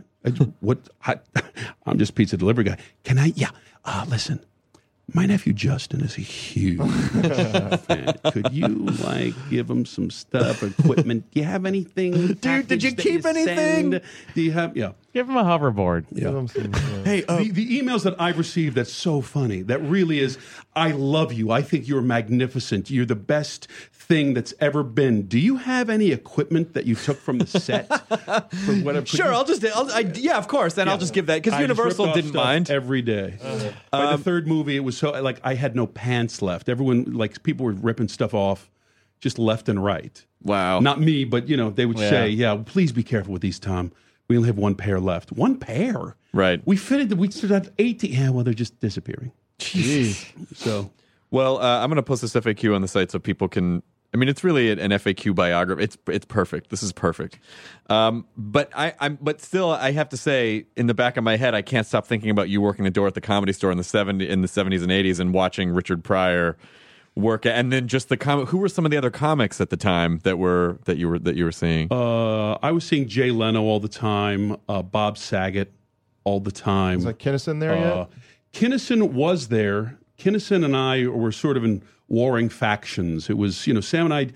I'm just pizza delivery guy. Can I? Yeah. Listen. My nephew Justin is a huge fan. Could you give him some stuff, equipment? Do you have anything? Dude, did you keep anything? Do you have? Yeah. Give him a hoverboard. Yeah. Hey, the emails that I've received that's so funny. That really is. I love you. I think you're magnificent. You're the best thing that's ever been. Do you have any equipment that you took from the set? For whatever? Sure, of course. Then I'll just give that because Universal didn't mind every day. By the third movie, it was so I had no pants left. Everyone people were ripping stuff off, just left and right. Wow. Not me, but they would say, please be careful with these, Tom. We only have one pair left. One pair? Right. We still have 18. Yeah, well, they're just disappearing. Jeez. So. Well, I'm going to post this FAQ on the site so people can. I mean, it's really an FAQ biography. It's perfect. This is perfect. But still, I have to say, in the back of my head, I can't stop thinking about you working the door at the Comedy Store in the 70s and 80s, and watching Richard Pryor work, and then just the comic. Who were some of the other comics at the time that you were seeing? I was seeing Jay Leno all the time, Bob Saget all the time. Was Kinison there yet? Kinison was there. Kinison and I were sort of in warring factions. It was, Sam and I,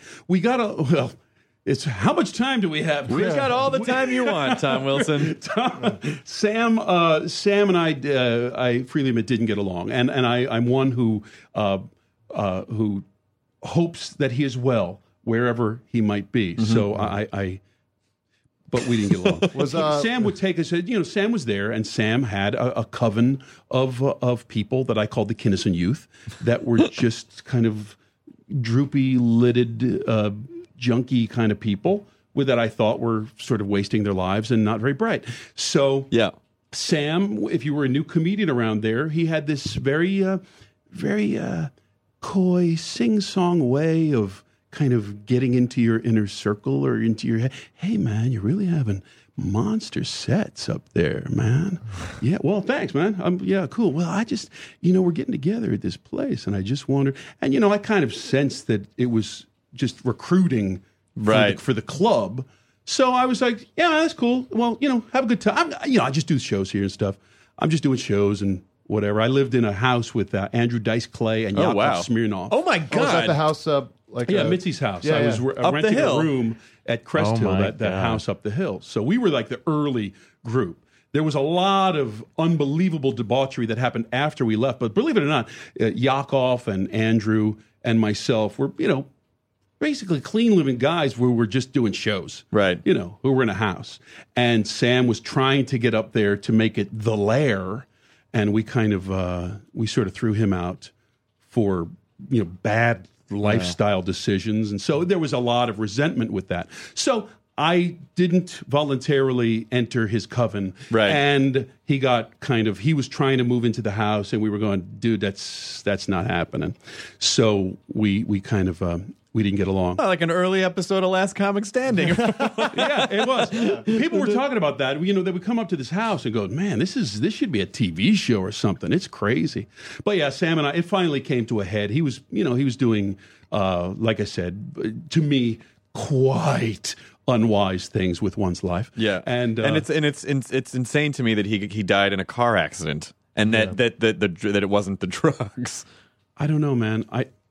it's how much time do we have? We got all the time you want, Tom Wilson. Sam and I freely admit, didn't get along. And I'm one who hopes that he is well wherever he might be. Mm-hmm. So but we didn't get along. Sam would take us. Sam was there, and Sam had a coven of people that I called the Kinison Youth that were just kind of droopy-lidded, junky kind of people that I thought were sort of wasting their lives and not very bright. So, Sam, if you were a new comedian around there, he had this very coy, sing-song way of kind of getting into your inner circle or into your head. Hey, man, you're really having monster sets up there, man. Yeah, well, thanks, man. Yeah, cool. Well, I just, we're getting together at this place, and I just wondered. And, I kind of sensed that it was just recruiting for the club. So I was like, yeah, that's cool. Well, have a good time. I just do shows here and stuff. I'm just doing shows and whatever. I lived in a house with Andrew Dice Clay and Yakov Smirnoff. Oh, my God. Was that the house Mitzi's house. I was renting a room at Crest Hill, that house up the hill. So we were like the early group. There was a lot of unbelievable debauchery that happened after we left. But believe it or not, Yakov and Andrew and myself were, basically clean living guys who were just doing shows. Right. Who were in a house. And Sam was trying to get up there to make it the Lair. And we kind of, we sort of threw him out for, bad lifestyle decisions. And so there was a lot of resentment with that. So I didn't voluntarily enter his coven. Right. And he was trying to move into the house, and we were going, dude, that's not happening. So we kind of, we didn't get along. Oh, like an early episode of Last Comic Standing. Yeah, it was. People were talking about that. They would come up to this house and go, man, this should be a TV show or something. It's crazy. But yeah, Sam and I, it finally came to a head. He was doing, like I said, to me, quite unwise things with one's life. Yeah, and it's insane to me that he died in a car accident, and that it wasn't the drugs. I don't know, man.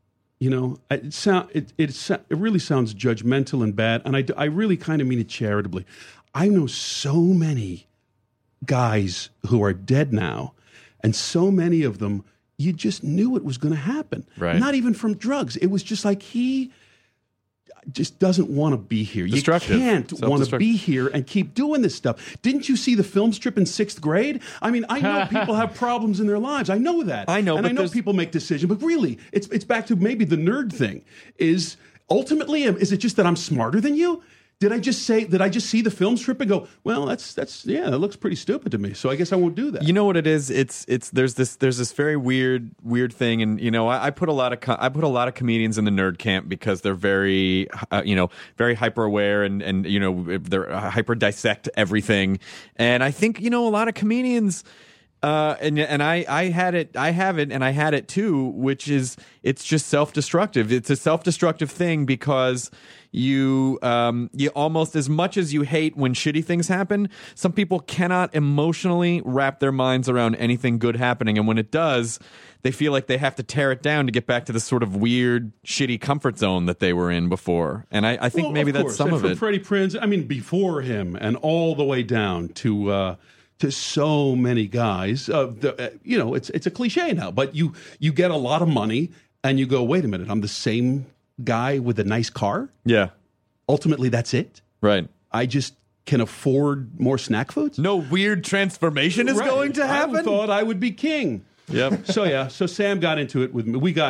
It really sounds judgmental and bad, and I really kind of mean it charitably. I know so many guys who are dead now, and so many of them, you just knew it was going to happen. Right. Not even from drugs. It was just like just doesn't want to be here. Destructive. You can't want to be here and keep doing this stuff. Didn't you see the film strip in 6th grade? I mean, I know people have problems in their lives. I know that. I know, and but I know people make decisions. But really, it's back to maybe the nerd thing. Is ultimately, is it just that I'm smarter than you? Did I just see the film strip and go, well, that looks pretty stupid to me. So I guess I won't do that. You know what it is? There's this very weird thing, and I put a lot of comedians in the nerd camp because they're very very hyper aware and they're hyper dissect everything, and I think a lot of comedians. And I had it too, which is it's just self-destructive. It's a self-destructive thing because you almost, as much as you hate when shitty things happen, some people cannot emotionally wrap their minds around anything good happening, and when it does, they feel like they have to tear it down to get back to the sort of weird, shitty comfort zone that they were in before. And I think maybe that's some of it. Freddie Prinze, I mean, before him and all the way down to so many guys, it's a cliche now, but you get a lot of money and you go, wait a minute, I'm the same guy with a nice car? Yeah. Ultimately, that's it? Right. I just can afford more snack foods? No weird transformation is going to happen? I thought I would be king. Yep. So Sam got into it with me. We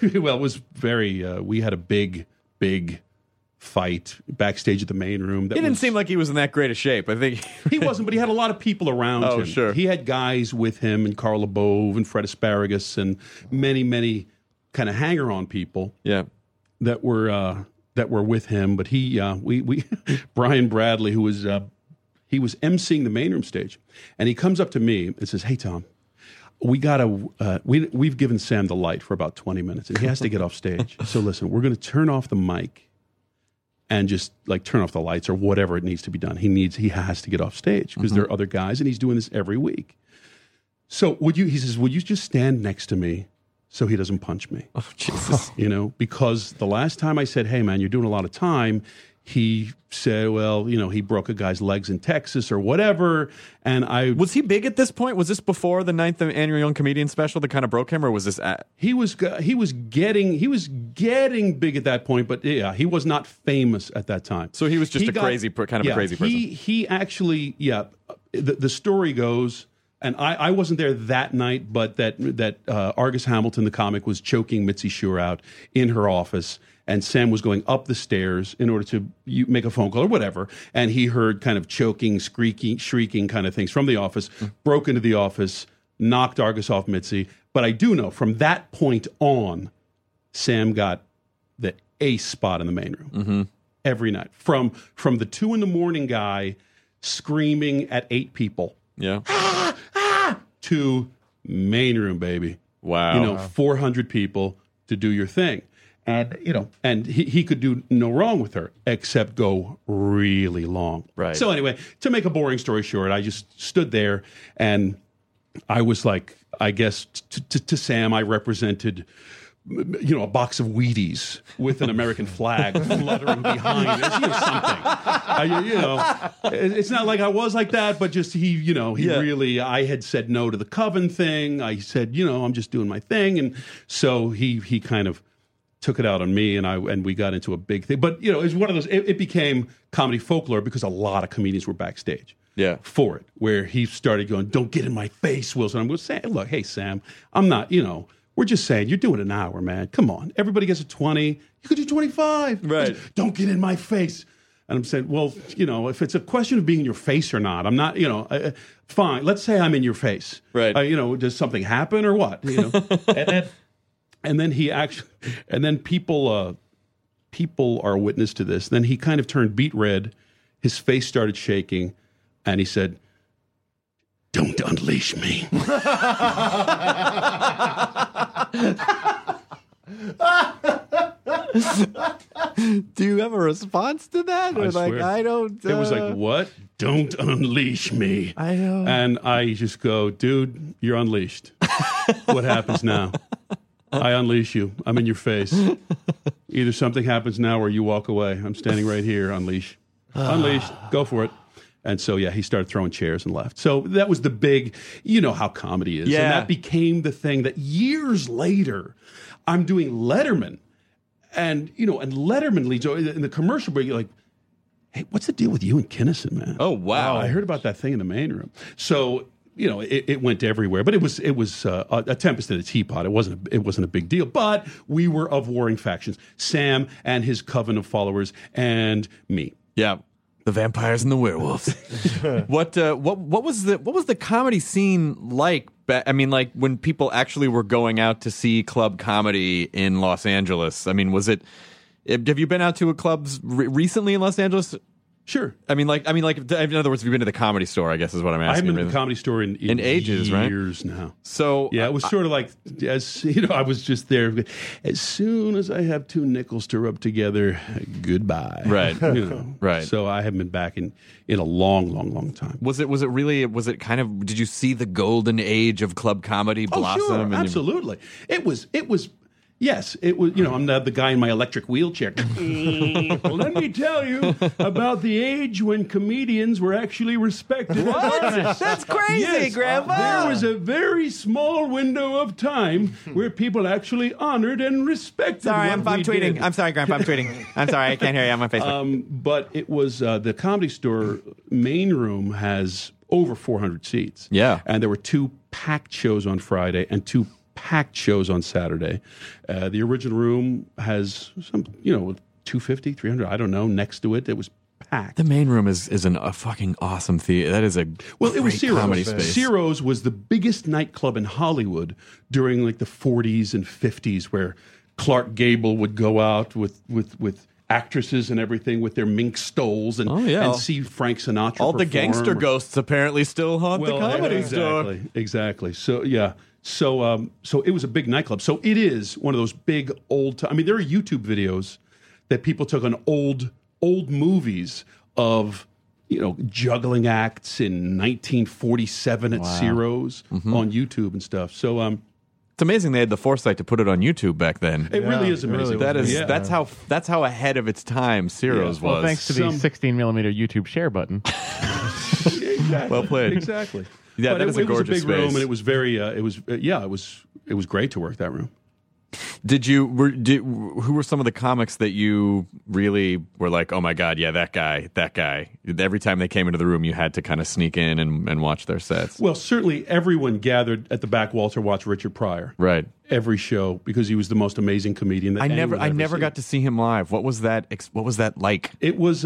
had a big fight backstage at the main room. He didn't seem like he was in that great a shape. I think he wasn't, but he had a lot of people around him. Oh, sure. He had guys with him, and Carl LeBove and Fred Asparagus, and many kind of hanger-on people. Yeah. That were with him. But we Brian Bradley, who was he was emceeing the main room stage, and he comes up to me and says, "Hey Tom, we've given Sam the light for about 20 minutes, and he has to get off stage. So listen, we're going to turn off the mic." And just like turn off the lights or whatever it needs to be done. He has to get off stage because there are other guys, and he's doing this every week. So he says, would you just stand next to me so he doesn't punch me? Oh, Jesus. Because the last time I said, hey man, you're doing a lot of time, he said, well, he broke a guy's legs in Texas or whatever. And was he big at this point? Was this before the 9th annual Young Comedian special that kind of broke him, or was this at? He was getting big at that point, but yeah, he was not famous at that time. So he was just a crazy person. He actually, the story goes, and I wasn't there that night, but that Argus Hamilton, the comic, was choking Mitzi Shore out in her office. And Sam was going up the stairs in order to make a phone call or whatever. And he heard kind of choking, shrieking kind of things from the office, broke into the office, knocked Argus off Mitzi. But I do know from that point on, Sam got the ace spot in the main room every night. From the 2 a.m. guy screaming at 8 people. Yeah. To main room, baby. Wow. 400 people to do your thing. And he could do no wrong with her except go really long. Right. So anyway, to make a boring story short, I just stood there and I was like, I guess to Sam, I represented, a box of Wheaties with an American flag fluttering behind it, something. It's not like I was like that, but just he really, I had said no to the Coven thing. I said, I'm just doing my thing. And so he kind of took it out on me, and we got into a big thing. But it was one of those. It became comedy folklore because a lot of comedians were backstage. Yeah. For it, where he started going, "Don't get in my face, Wilson." I'm going to say, "Look, hey Sam, I'm not. We're just saying you're doing an hour, man. Come on, everybody gets a 20. You could do 25. Right? Don't get in my face." And I'm saying, well, if it's a question of being in your face or not, I'm not. Fine. Let's say I'm in your face. Right. Does something happen or what? And then people are witness to this. Then he kind of turned beet red. His face started shaking, and he said, "Don't unleash me." Do you have a response to that? Or I don't. It was like, what? Don't unleash me. I know. And I just go, dude, you're unleashed. What happens now? I unleash you. I'm in your face. Either something happens now or you walk away. I'm standing right here. Unleash. Unleashed. Go for it. And so, he started throwing chairs and left. So that was the big, how comedy is. Yeah. And that became the thing that years later, I'm doing Letterman. And Letterman leads in the commercial break. You're like, hey, what's the deal with you and Kinison, man? Oh, wow. I heard about that thing in the main room. So, it went everywhere. But it was a tempest in a teapot. It wasn't a big deal. But we were of warring factions. Sam and his coven of followers, and me. Yeah. The vampires and the werewolves. What was the comedy scene like? I mean, like when people actually were going out to see club comedy in Los Angeles. I mean, have you been out to a clubs recently in Los Angeles? Sure. I mean, like, in other words, have you been to the Comedy Store? I guess is what I'm asking. I haven't been to the Comedy Store in ages, right? Years now. So yeah, it was sort of like, as I was just there. As soon as I have two nickels to rub together, goodbye. Right. Right. So I haven't been back in a long time. Was it kind of? Did you see the golden age of club comedy blossom? Oh, sure, absolutely. It was. Yes, it was. I'm not the guy in my electric wheelchair. Let me tell you about the age when comedians were actually respected. What? That's crazy, yes, Grandpa. There was a very small window of time where people actually honored and respected. Sorry, I'm tweeting. Did. I'm sorry, Grandpa. I'm tweeting. I'm sorry, I can't hear you on my Facebook. But it was the Comedy Store main room has over 400 seats. Yeah, and there were 2 packed shows on Friday and 2 packed shows on Saturday. The original room has some, 250, 300, I don't know, next to it. It was packed. The main room is a fucking awesome theater. That is a it was Ciro's. Comedy space. Ciro's was the biggest nightclub in Hollywood during like the 40s and 50s, where Clark Gable would go out with actresses and everything with their mink stoles and see Frank Sinatra All perform. the gangster ghosts apparently still haunt the Comedy Store. Exactly. So, yeah. So it was a big nightclub. So it is one of those big old. I mean, there are YouTube videos that people took on old movies of juggling acts in 1947 at Ciro's on YouTube and stuff. So it's amazing they had the foresight to put it on YouTube back then. It really is amazing. That's how ahead of its time Ciro's was. Well, thanks to the 16mm YouTube share button. Exactly. Well played. Exactly. Yeah, but that is a gorgeous It was a big space. room, and it was very. It was great to work that room. Who were some of the comics that you really were like, oh my God, yeah, that guy. Every time they came into the room, you had to kind of sneak in and watch their sets. Well, certainly everyone gathered at the back wall to watch Richard Pryor. Right. Every show, because he was the most amazing comedian that I never seen. got to see him live. What was that like? It was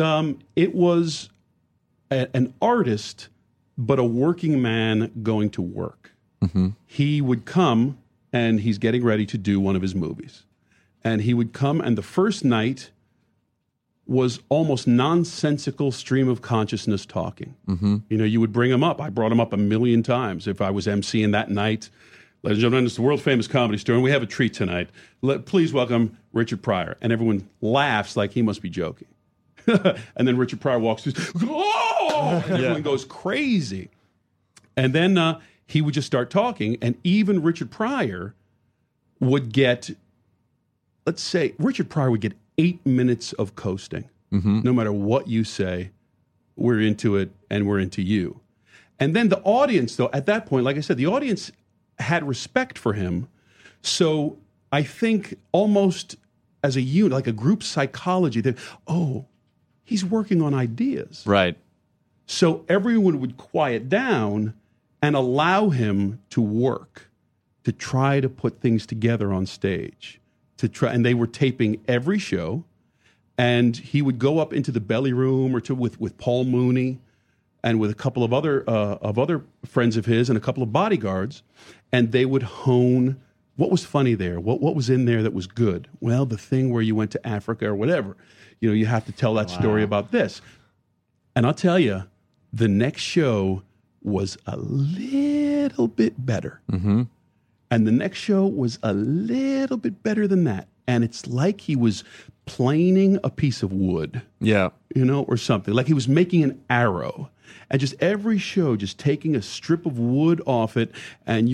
an artist, but a working man going to work. Mm-hmm. He would come, and he's getting ready to do one of his movies. And he would come, and the first night was almost nonsensical stream of consciousness talking. Mm-hmm. You would bring him up. I brought him up a million times if I was emceeing that night. Ladies and gentlemen, it's the world-famous Comedy Store, and we have a treat tonight. Please welcome Richard Pryor. And everyone laughs like he must be joking. And then Richard Pryor walks through, oh! And everyone goes crazy. And then he would just start talking, and even Richard Pryor would get, let's say, Richard Pryor would get 8 minutes of coasting. Mm-hmm. No matter what you say, we're into it, and we're into you. And then the audience, though, at that point, like I said, the audience had respect for him. So I think almost as a unit, like a group psychology, that, he's working on ideas. Right. So everyone would quiet down and allow him to work, to try to put things together on stage. And they were taping every show, and he would go up into the belly room or with Paul Mooney and with a couple of other friends of his and a couple of bodyguards, and they would hone what was funny there, what was in there that was good. Well, the thing where you went to Africa or whatever. You have to tell that story about this. And I'll tell you, the next show was a little bit better. Mm-hmm. And the next show was a little bit better than that. And it's like he was planing a piece of wood. Yeah. Or something. Like he was making an arrow. And just every show, just taking a strip of wood off it. And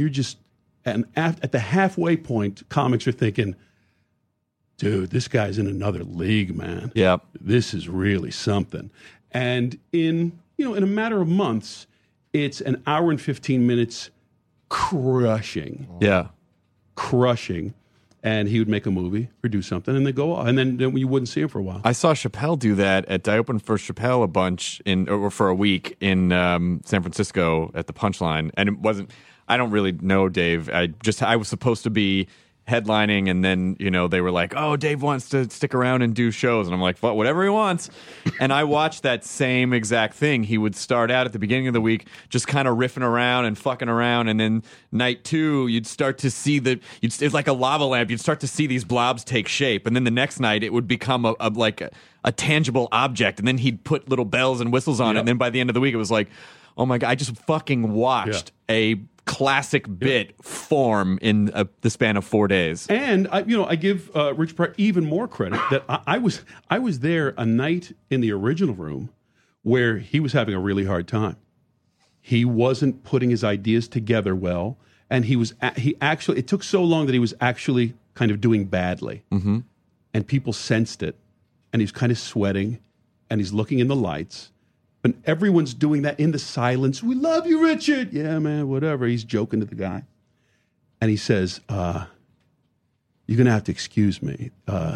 at the halfway point, comics are thinking, dude, this guy's in another league, man. Yeah. This is really something. And in a matter of months, it's an hour and 15 minutes crushing. Yeah. Crushing. and he would make a movie or do something, and then go off, and then you wouldn't see him for a while. I saw Chappelle do that. I opened for Chappelle a bunch for a week in San Francisco at the Punchline, and it wasn't. I don't really know Dave. I was supposed to be headlining, and then they were like, "Oh, Dave wants to stick around and do shows," and I'm like, "Well, whatever he wants." And I watched that same exact thing. He would start out at the beginning of the week just kind of riffing around and fucking around, and then night 2 you'd start to see it's like a lava lamp. You'd start to see these blobs take shape, and then the next night it would become a tangible object, and then he'd put little bells and whistles on it, and then by the end of the week it was like, oh my God, I just fucking watched a classic bit form in the span of 4 days. And I give Rich Pryor even more credit that I was there a night in the original room where he was having a really hard time. He wasn't putting his ideas together well, and it took so long that he was actually kind of doing badly, and people sensed it, and he's kind of sweating, and he's looking in the lights. And everyone's doing that in the silence. We love you, Richard. Yeah, man, whatever. He's joking to the guy. And he says, you're going to have to excuse me.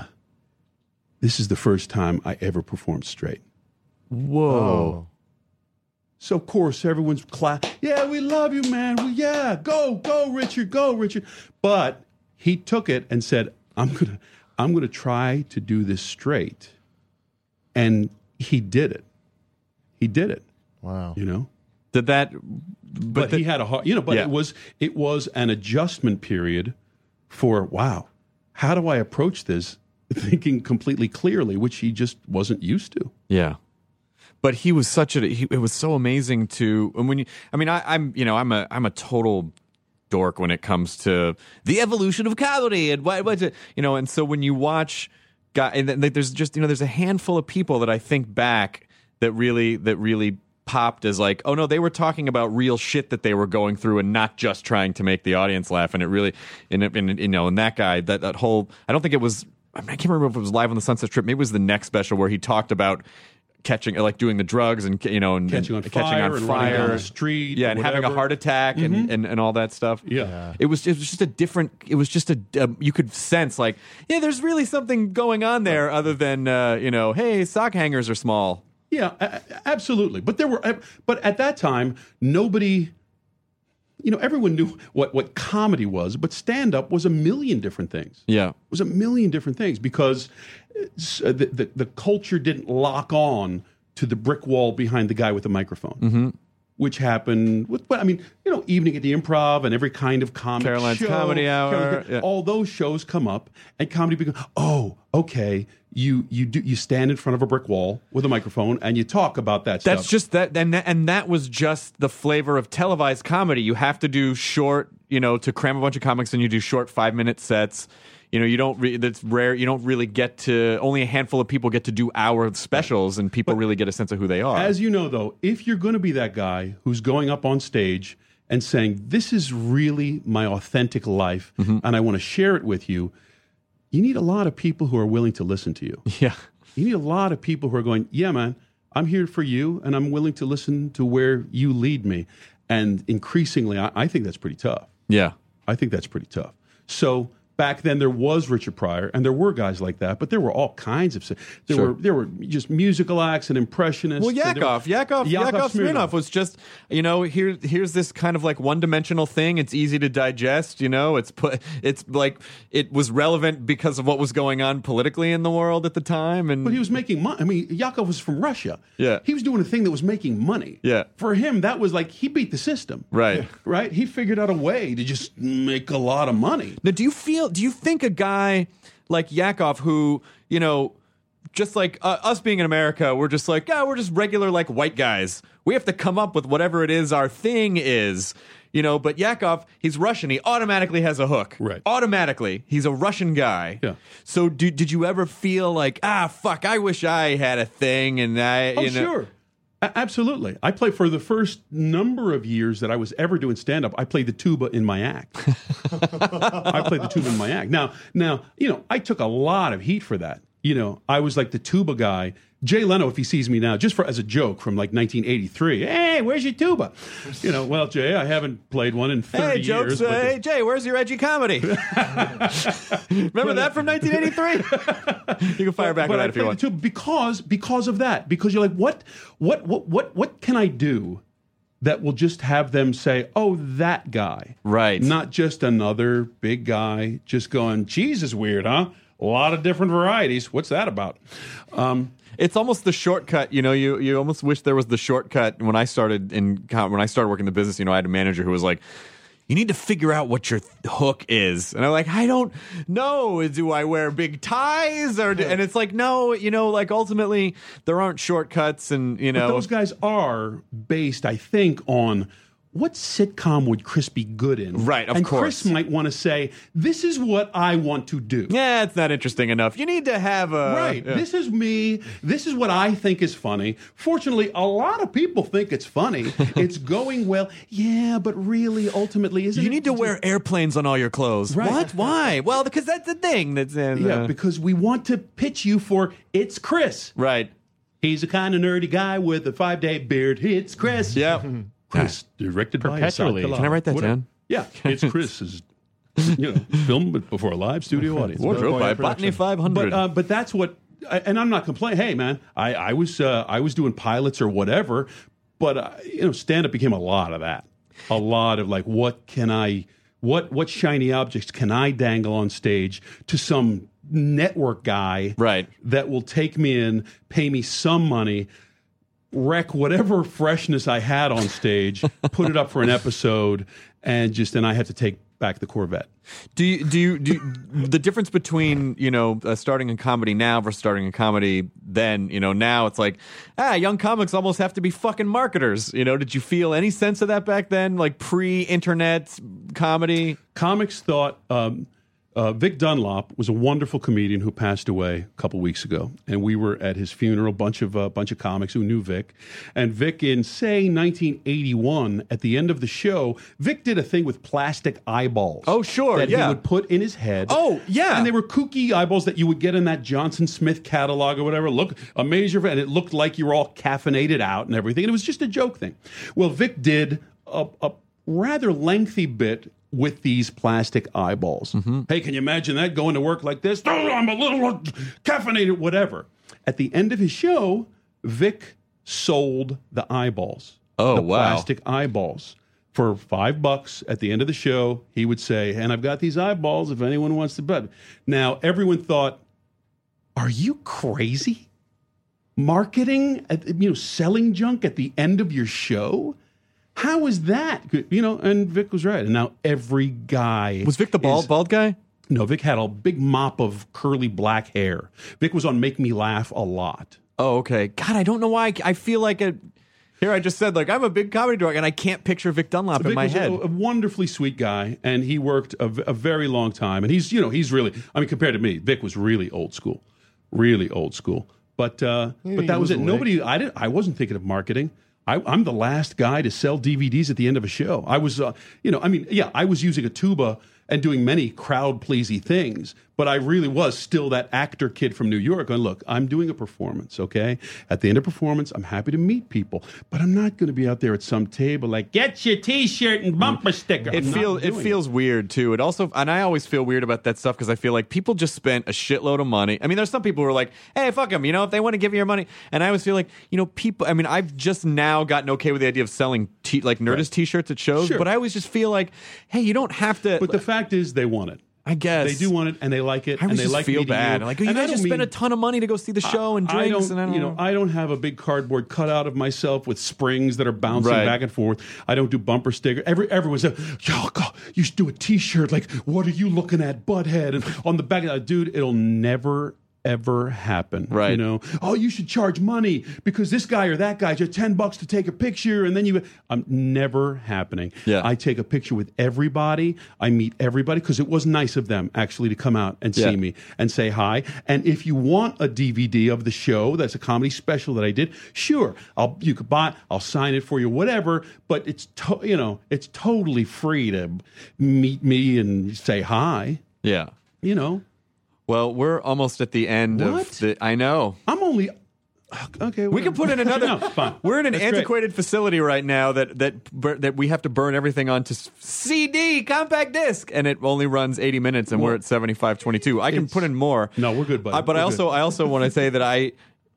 This is the first time I ever performed straight. Whoa. So, of course, everyone's clapping. Yeah, we love you, man. Go, Richard, go, Richard. But he took it and said, I'm gonna try to do this straight. And he did it. He did it. Wow. Did that? But he had a hard. But it was an adjustment period for wow. How do I approach this? Thinking completely clearly, which he just wasn't used to. Yeah. But he was it was so amazing to. And when I'm a total dork when it comes to the evolution of comedy and and so when you watch, and there's just there's a handful of people that I think back that really popped as like, oh no, they were talking about real shit that they were going through and not just trying to make the audience laugh. And it really, and that guy, that whole, I don't think it was, I can't remember if it was Live on the Sunset Strip. Maybe it was the next special where he talked about doing the drugs and catching on fire and running down the street, and having a heart attack and all that stuff. Yeah. It was just a different. It was just you could sense like, yeah, there's really something going on there other than hey, sock hangers are small. Yeah, absolutely. But at that time, nobody, everyone knew what comedy was, but stand-up was a million different things. Yeah. It was a million different things because the culture didn't lock on to the brick wall behind the guy with the microphone, which happened with, Evening at the Improv and every kind of comic Caroline's show. Comedy Hour. Yeah. All those shows come up and comedy becomes, oh, okay. You stand in front of a brick wall with a microphone and you talk about that stuff. That's just that, and that was just the flavor of televised comedy. You have to do short, to cram a bunch of comics, and you do short 5-minute sets. You don't. That's rare. You don't really get to. Only a handful of people get to do hour specials, and people really get a sense of who they are. As you know, though, if you're going to be that guy who's going up on stage and saying, "This is really my authentic life, and I want to share it with you," you need a lot of people who are willing to listen to you. Yeah. You need a lot of people who are going, yeah, man, I'm here for you, and I'm willing to listen to where you lead me. And increasingly, I think that's pretty tough. Yeah. I think that's pretty tough. So back then there was Richard Pryor, and there were guys like that, but there were all kinds of there were just musical acts and impressionists. Well, Yakov Smirnoff was just here's this kind of like one-dimensional thing. It's easy to digest. It's like it was relevant because of what was going on politically in the world at the time. And but he was making money. I mean, Yakov was from Russia. Yeah, he was doing a thing that was making money. Yeah, for him that was like he beat the system. Right. Right. He figured out a way to just make a lot of money. Now, do you think a guy like Yakov, who, just like us being in America, we're just like, we're just regular like white guys. We have to come up with whatever it is our thing is, but Yakov, he's Russian. He automatically has a hook. Right. Automatically. He's a Russian guy. Yeah. So did you ever feel like, fuck, I wish I had a thing and Sure. Absolutely. I played for the first number of years that I was ever doing stand-up. I played the tuba in my act. Now, I took a lot of heat for that. You know, I was like the tuba guy. Jay Leno, if he sees me now, just as a joke from like 1983, hey, where's your tuba? You know, well, Jay, I haven't played one in 30 years. Hey, Jay, where's your edgy comedy? Remember that from 1983? You can fire back on that if you want. Tuba because of that. Because you're like, what can I do that will just have them say, oh, that guy. Right. Not just another big guy just going, cheese is weird, huh? A lot of different varieties. What's that about? It's almost the shortcut. You know, you almost wish there was the shortcut. When I started working in the business, you know, I had a manager who was like, you need to figure out what your hook is. And I'm like, I don't know. Do I wear big ties? And it's like, no, you know, like ultimately there aren't shortcuts. And, you know. But those guys are based, I think, on what sitcom would Chris be good in? Right, of course. Chris might want to say, this is what I want to do. Yeah, it's not interesting enough. You need to have a... Right. Yeah. This is me. This is what I think is funny. Fortunately, a lot of people think it's funny. It's going well. Yeah, but really, ultimately, isn't it? You need to wear airplanes on all your clothes. Right. What? Why? Well, because that's the thing. That's because we want to pitch you for It's Chris. Right. He's a kind of nerdy guy with a 5-day beard. It's Chris. Yep. Chris, directed Perpetually. by Asad Kalal. Can I write that down? Yeah, it's Chris. Is filmed before a live studio audience. Wardrobe by Botany 500. But that's what, and I'm not complaining. Hey, man, I was doing pilots or whatever, but stand up became a lot of that. A lot of like, what shiny objects can I dangle on stage to some network guy, right, that will take me in, pay me some money, wreck whatever freshness I had on stage, put it up for an episode, and I had to take back the Corvette. Do you the difference between starting in comedy now versus starting in comedy then? Now it's like young comics almost have to be fucking marketers. Did you feel any sense of that back then, like pre-internet comedy? Comics thought. Vic Dunlop was a wonderful comedian who passed away a couple weeks ago, and we were at his funeral. A bunch of comics who knew Vic, and Vic in 1981, at the end of the show, Vic did a thing with plastic eyeballs. Oh, sure, that he would put in his head. Oh, yeah, and they were kooky eyeballs that you would get in that Johnson Smith catalog or whatever. Look, a major, and it looked like you were all caffeinated out and everything. And it was just a joke thing. Well, Vic did a rather lengthy bit with these plastic eyeballs. Mm-hmm. Hey, can you imagine that, going to work like this? Oh, I'm a little caffeinated, whatever. At the end of his show, Vic sold the eyeballs. Oh, the wow. Plastic eyeballs. For $5 at the end of the show, he would say, and I've got these eyeballs if anyone wants to bet. Now, everyone thought, are you crazy? Marketing, selling junk at the end of your show? How is that? And Vic was right. And now every guy... Was Vic the bald guy? No, Vic had a big mop of curly black hair. Vic was on Make Me Laugh a lot. Oh, okay. God, I don't know why. I feel like here I just said, like, I'm a big comedy director, and I can't picture Vic Dunlop in my head. Vic was a wonderfully sweet guy, and he worked a very long time. And he's really... compared to me, Vic was really old school. Really old school. But that was it. I wasn't thinking of marketing. I'm the last guy to sell DVDs at the end of a show. I was, I was using a tuba and doing many crowd-pleasing things, but I really was still that actor kid from New York going, look, I'm doing a performance, okay? At the end of performance, I'm happy to meet people, but I'm not going to be out there at some table like, get your T-shirt and bumper sticker. It feels weird, too. It also, and I always feel weird about that stuff because I feel like people just spent a shitload of money. I mean, there's some people who are like, hey, fuck them, if they want to give you your money. And I always feel like, people, I've just now gotten okay with the idea of selling Nerdist T-shirts at shows, Sure. but I always just feel like, hey, you don't have to. But the fact is they want it. I guess they do want it, and they like it, I and they just like feel meeting bad. you. Like, you guys just spent a ton of money to go see the show and drinks, I don't have a big cardboard cutout of myself with springs that are bouncing back and forth. I don't do bumper sticker. Everyone said, "Yo, God, you should do a T-shirt. Like, what are you looking at, butthead?" And on the back, dude, it'll never ever happen. Right. Oh, you should charge money because this guy or that guy just $10 to take a picture, and then never happening. Yeah. I take a picture with everybody. I meet everybody because it was nice of them actually to come out and see me and say hi. And if you want a DVD of the show, that's a comedy special that I did, sure, you could buy. I'll sign it for you, whatever. But it's it's totally free to meet me and say hi. Yeah. Well, we're almost at the end What? of the. I know. I'm only. Okay, We can put in another. No, fine. We're in an That's antiquated facility right now that we have to burn everything onto CD compact disc, and it only runs 80 minutes, and we're at 75/22. I can put in more. No, we're good, buddy. But I also want to say that I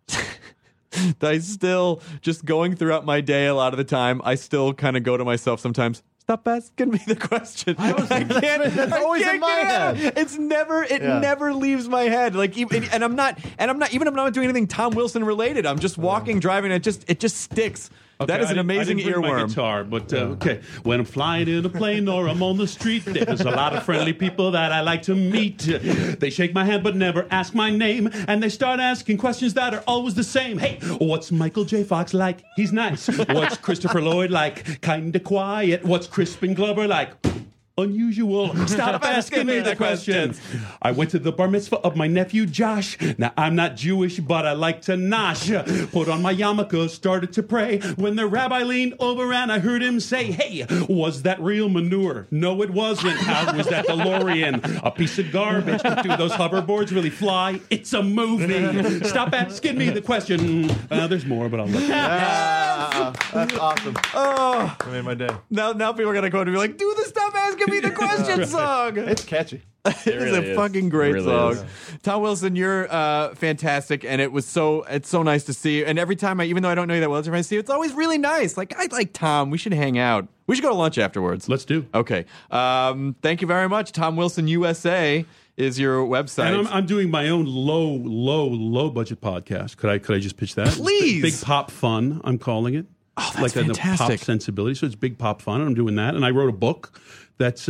still just going throughout my day a lot of the time. I still kind of go to myself sometimes. Stop asking me the question. That's always in my head. It's never leaves my head. Like, and I'm not even if I'm not doing anything Tom Wilson related. I'm just walking, driving. It just sticks. Okay, that is an amazing I didn't bring my earworm. guitar, but okay. When I'm flying in a plane or I'm on the street, there's a lot of friendly people that I like to meet. They shake my hand but never ask my name, and they start asking questions that are always the same. Hey, what's Michael J. Fox like? He's nice. What's Christopher Lloyd like? Kinda quiet. What's Crispin Glover like? Unusual. Stop asking me the questions. I went to the bar mitzvah of my nephew Josh. Now, I'm not Jewish, but I like to nosh. Put on my yarmulke, started to pray. When the rabbi leaned over and I heard him say, hey, was that real manure? No, it wasn't. How was that DeLorean? A piece of garbage. Do those hoverboards really fly? It's a movie. Stop asking me the question. There's more, but I'll let you. That's awesome. Oh, I made my day. now people are gonna go and be like, do the Stop Asking Me the Question song. It's catchy. It is a fucking great song. Tom Wilson, you're fantastic, and it's so nice to see you. And every time even though I don't know you that well, every time I see you, it's always really nice. Like, I like Tom. We should hang out. We should go to lunch afterwards. Let's do. Okay. Thank you very much. Tom Wilson USA is your website. And I'm doing my own low budget podcast. Could I just pitch that? Please. Big Pop Fun, I'm calling it. Oh, that's like fantastic. The pop sensibility. So it's Big Pop Fun, and I'm doing that. And I wrote a book that's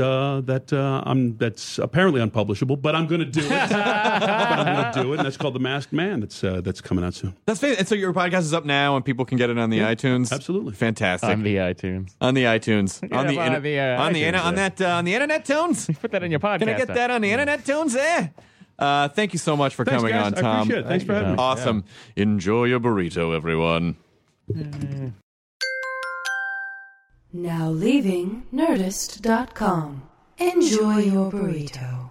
apparently unpublishable, but I'm going to do it. And that's called The Masked Man. That's coming out soon. That's fantastic. And so your podcast is up now, and people can get it on the iTunes. Absolutely, fantastic. On the iTunes. On the iTunes. Yeah, on the internet tunes. Put that in your podcast. Can I get that on the internet tunes? Thank you so much for Thanks, coming guys. on, Tom. I appreciate it. Thanks for having me. Awesome. Yeah. Enjoy your burrito, everyone. Now leaving Nerdist.com. Enjoy your burrito.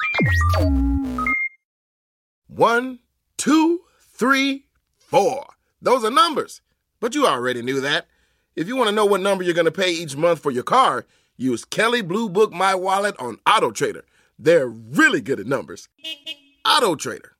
1, 2, 3, 4. Those are numbers. But you already knew that. If you want to know what number you're going to pay each month for your car, use Kelley Blue Book My Wallet on AutoTrader. They're really good at numbers. AutoTrader.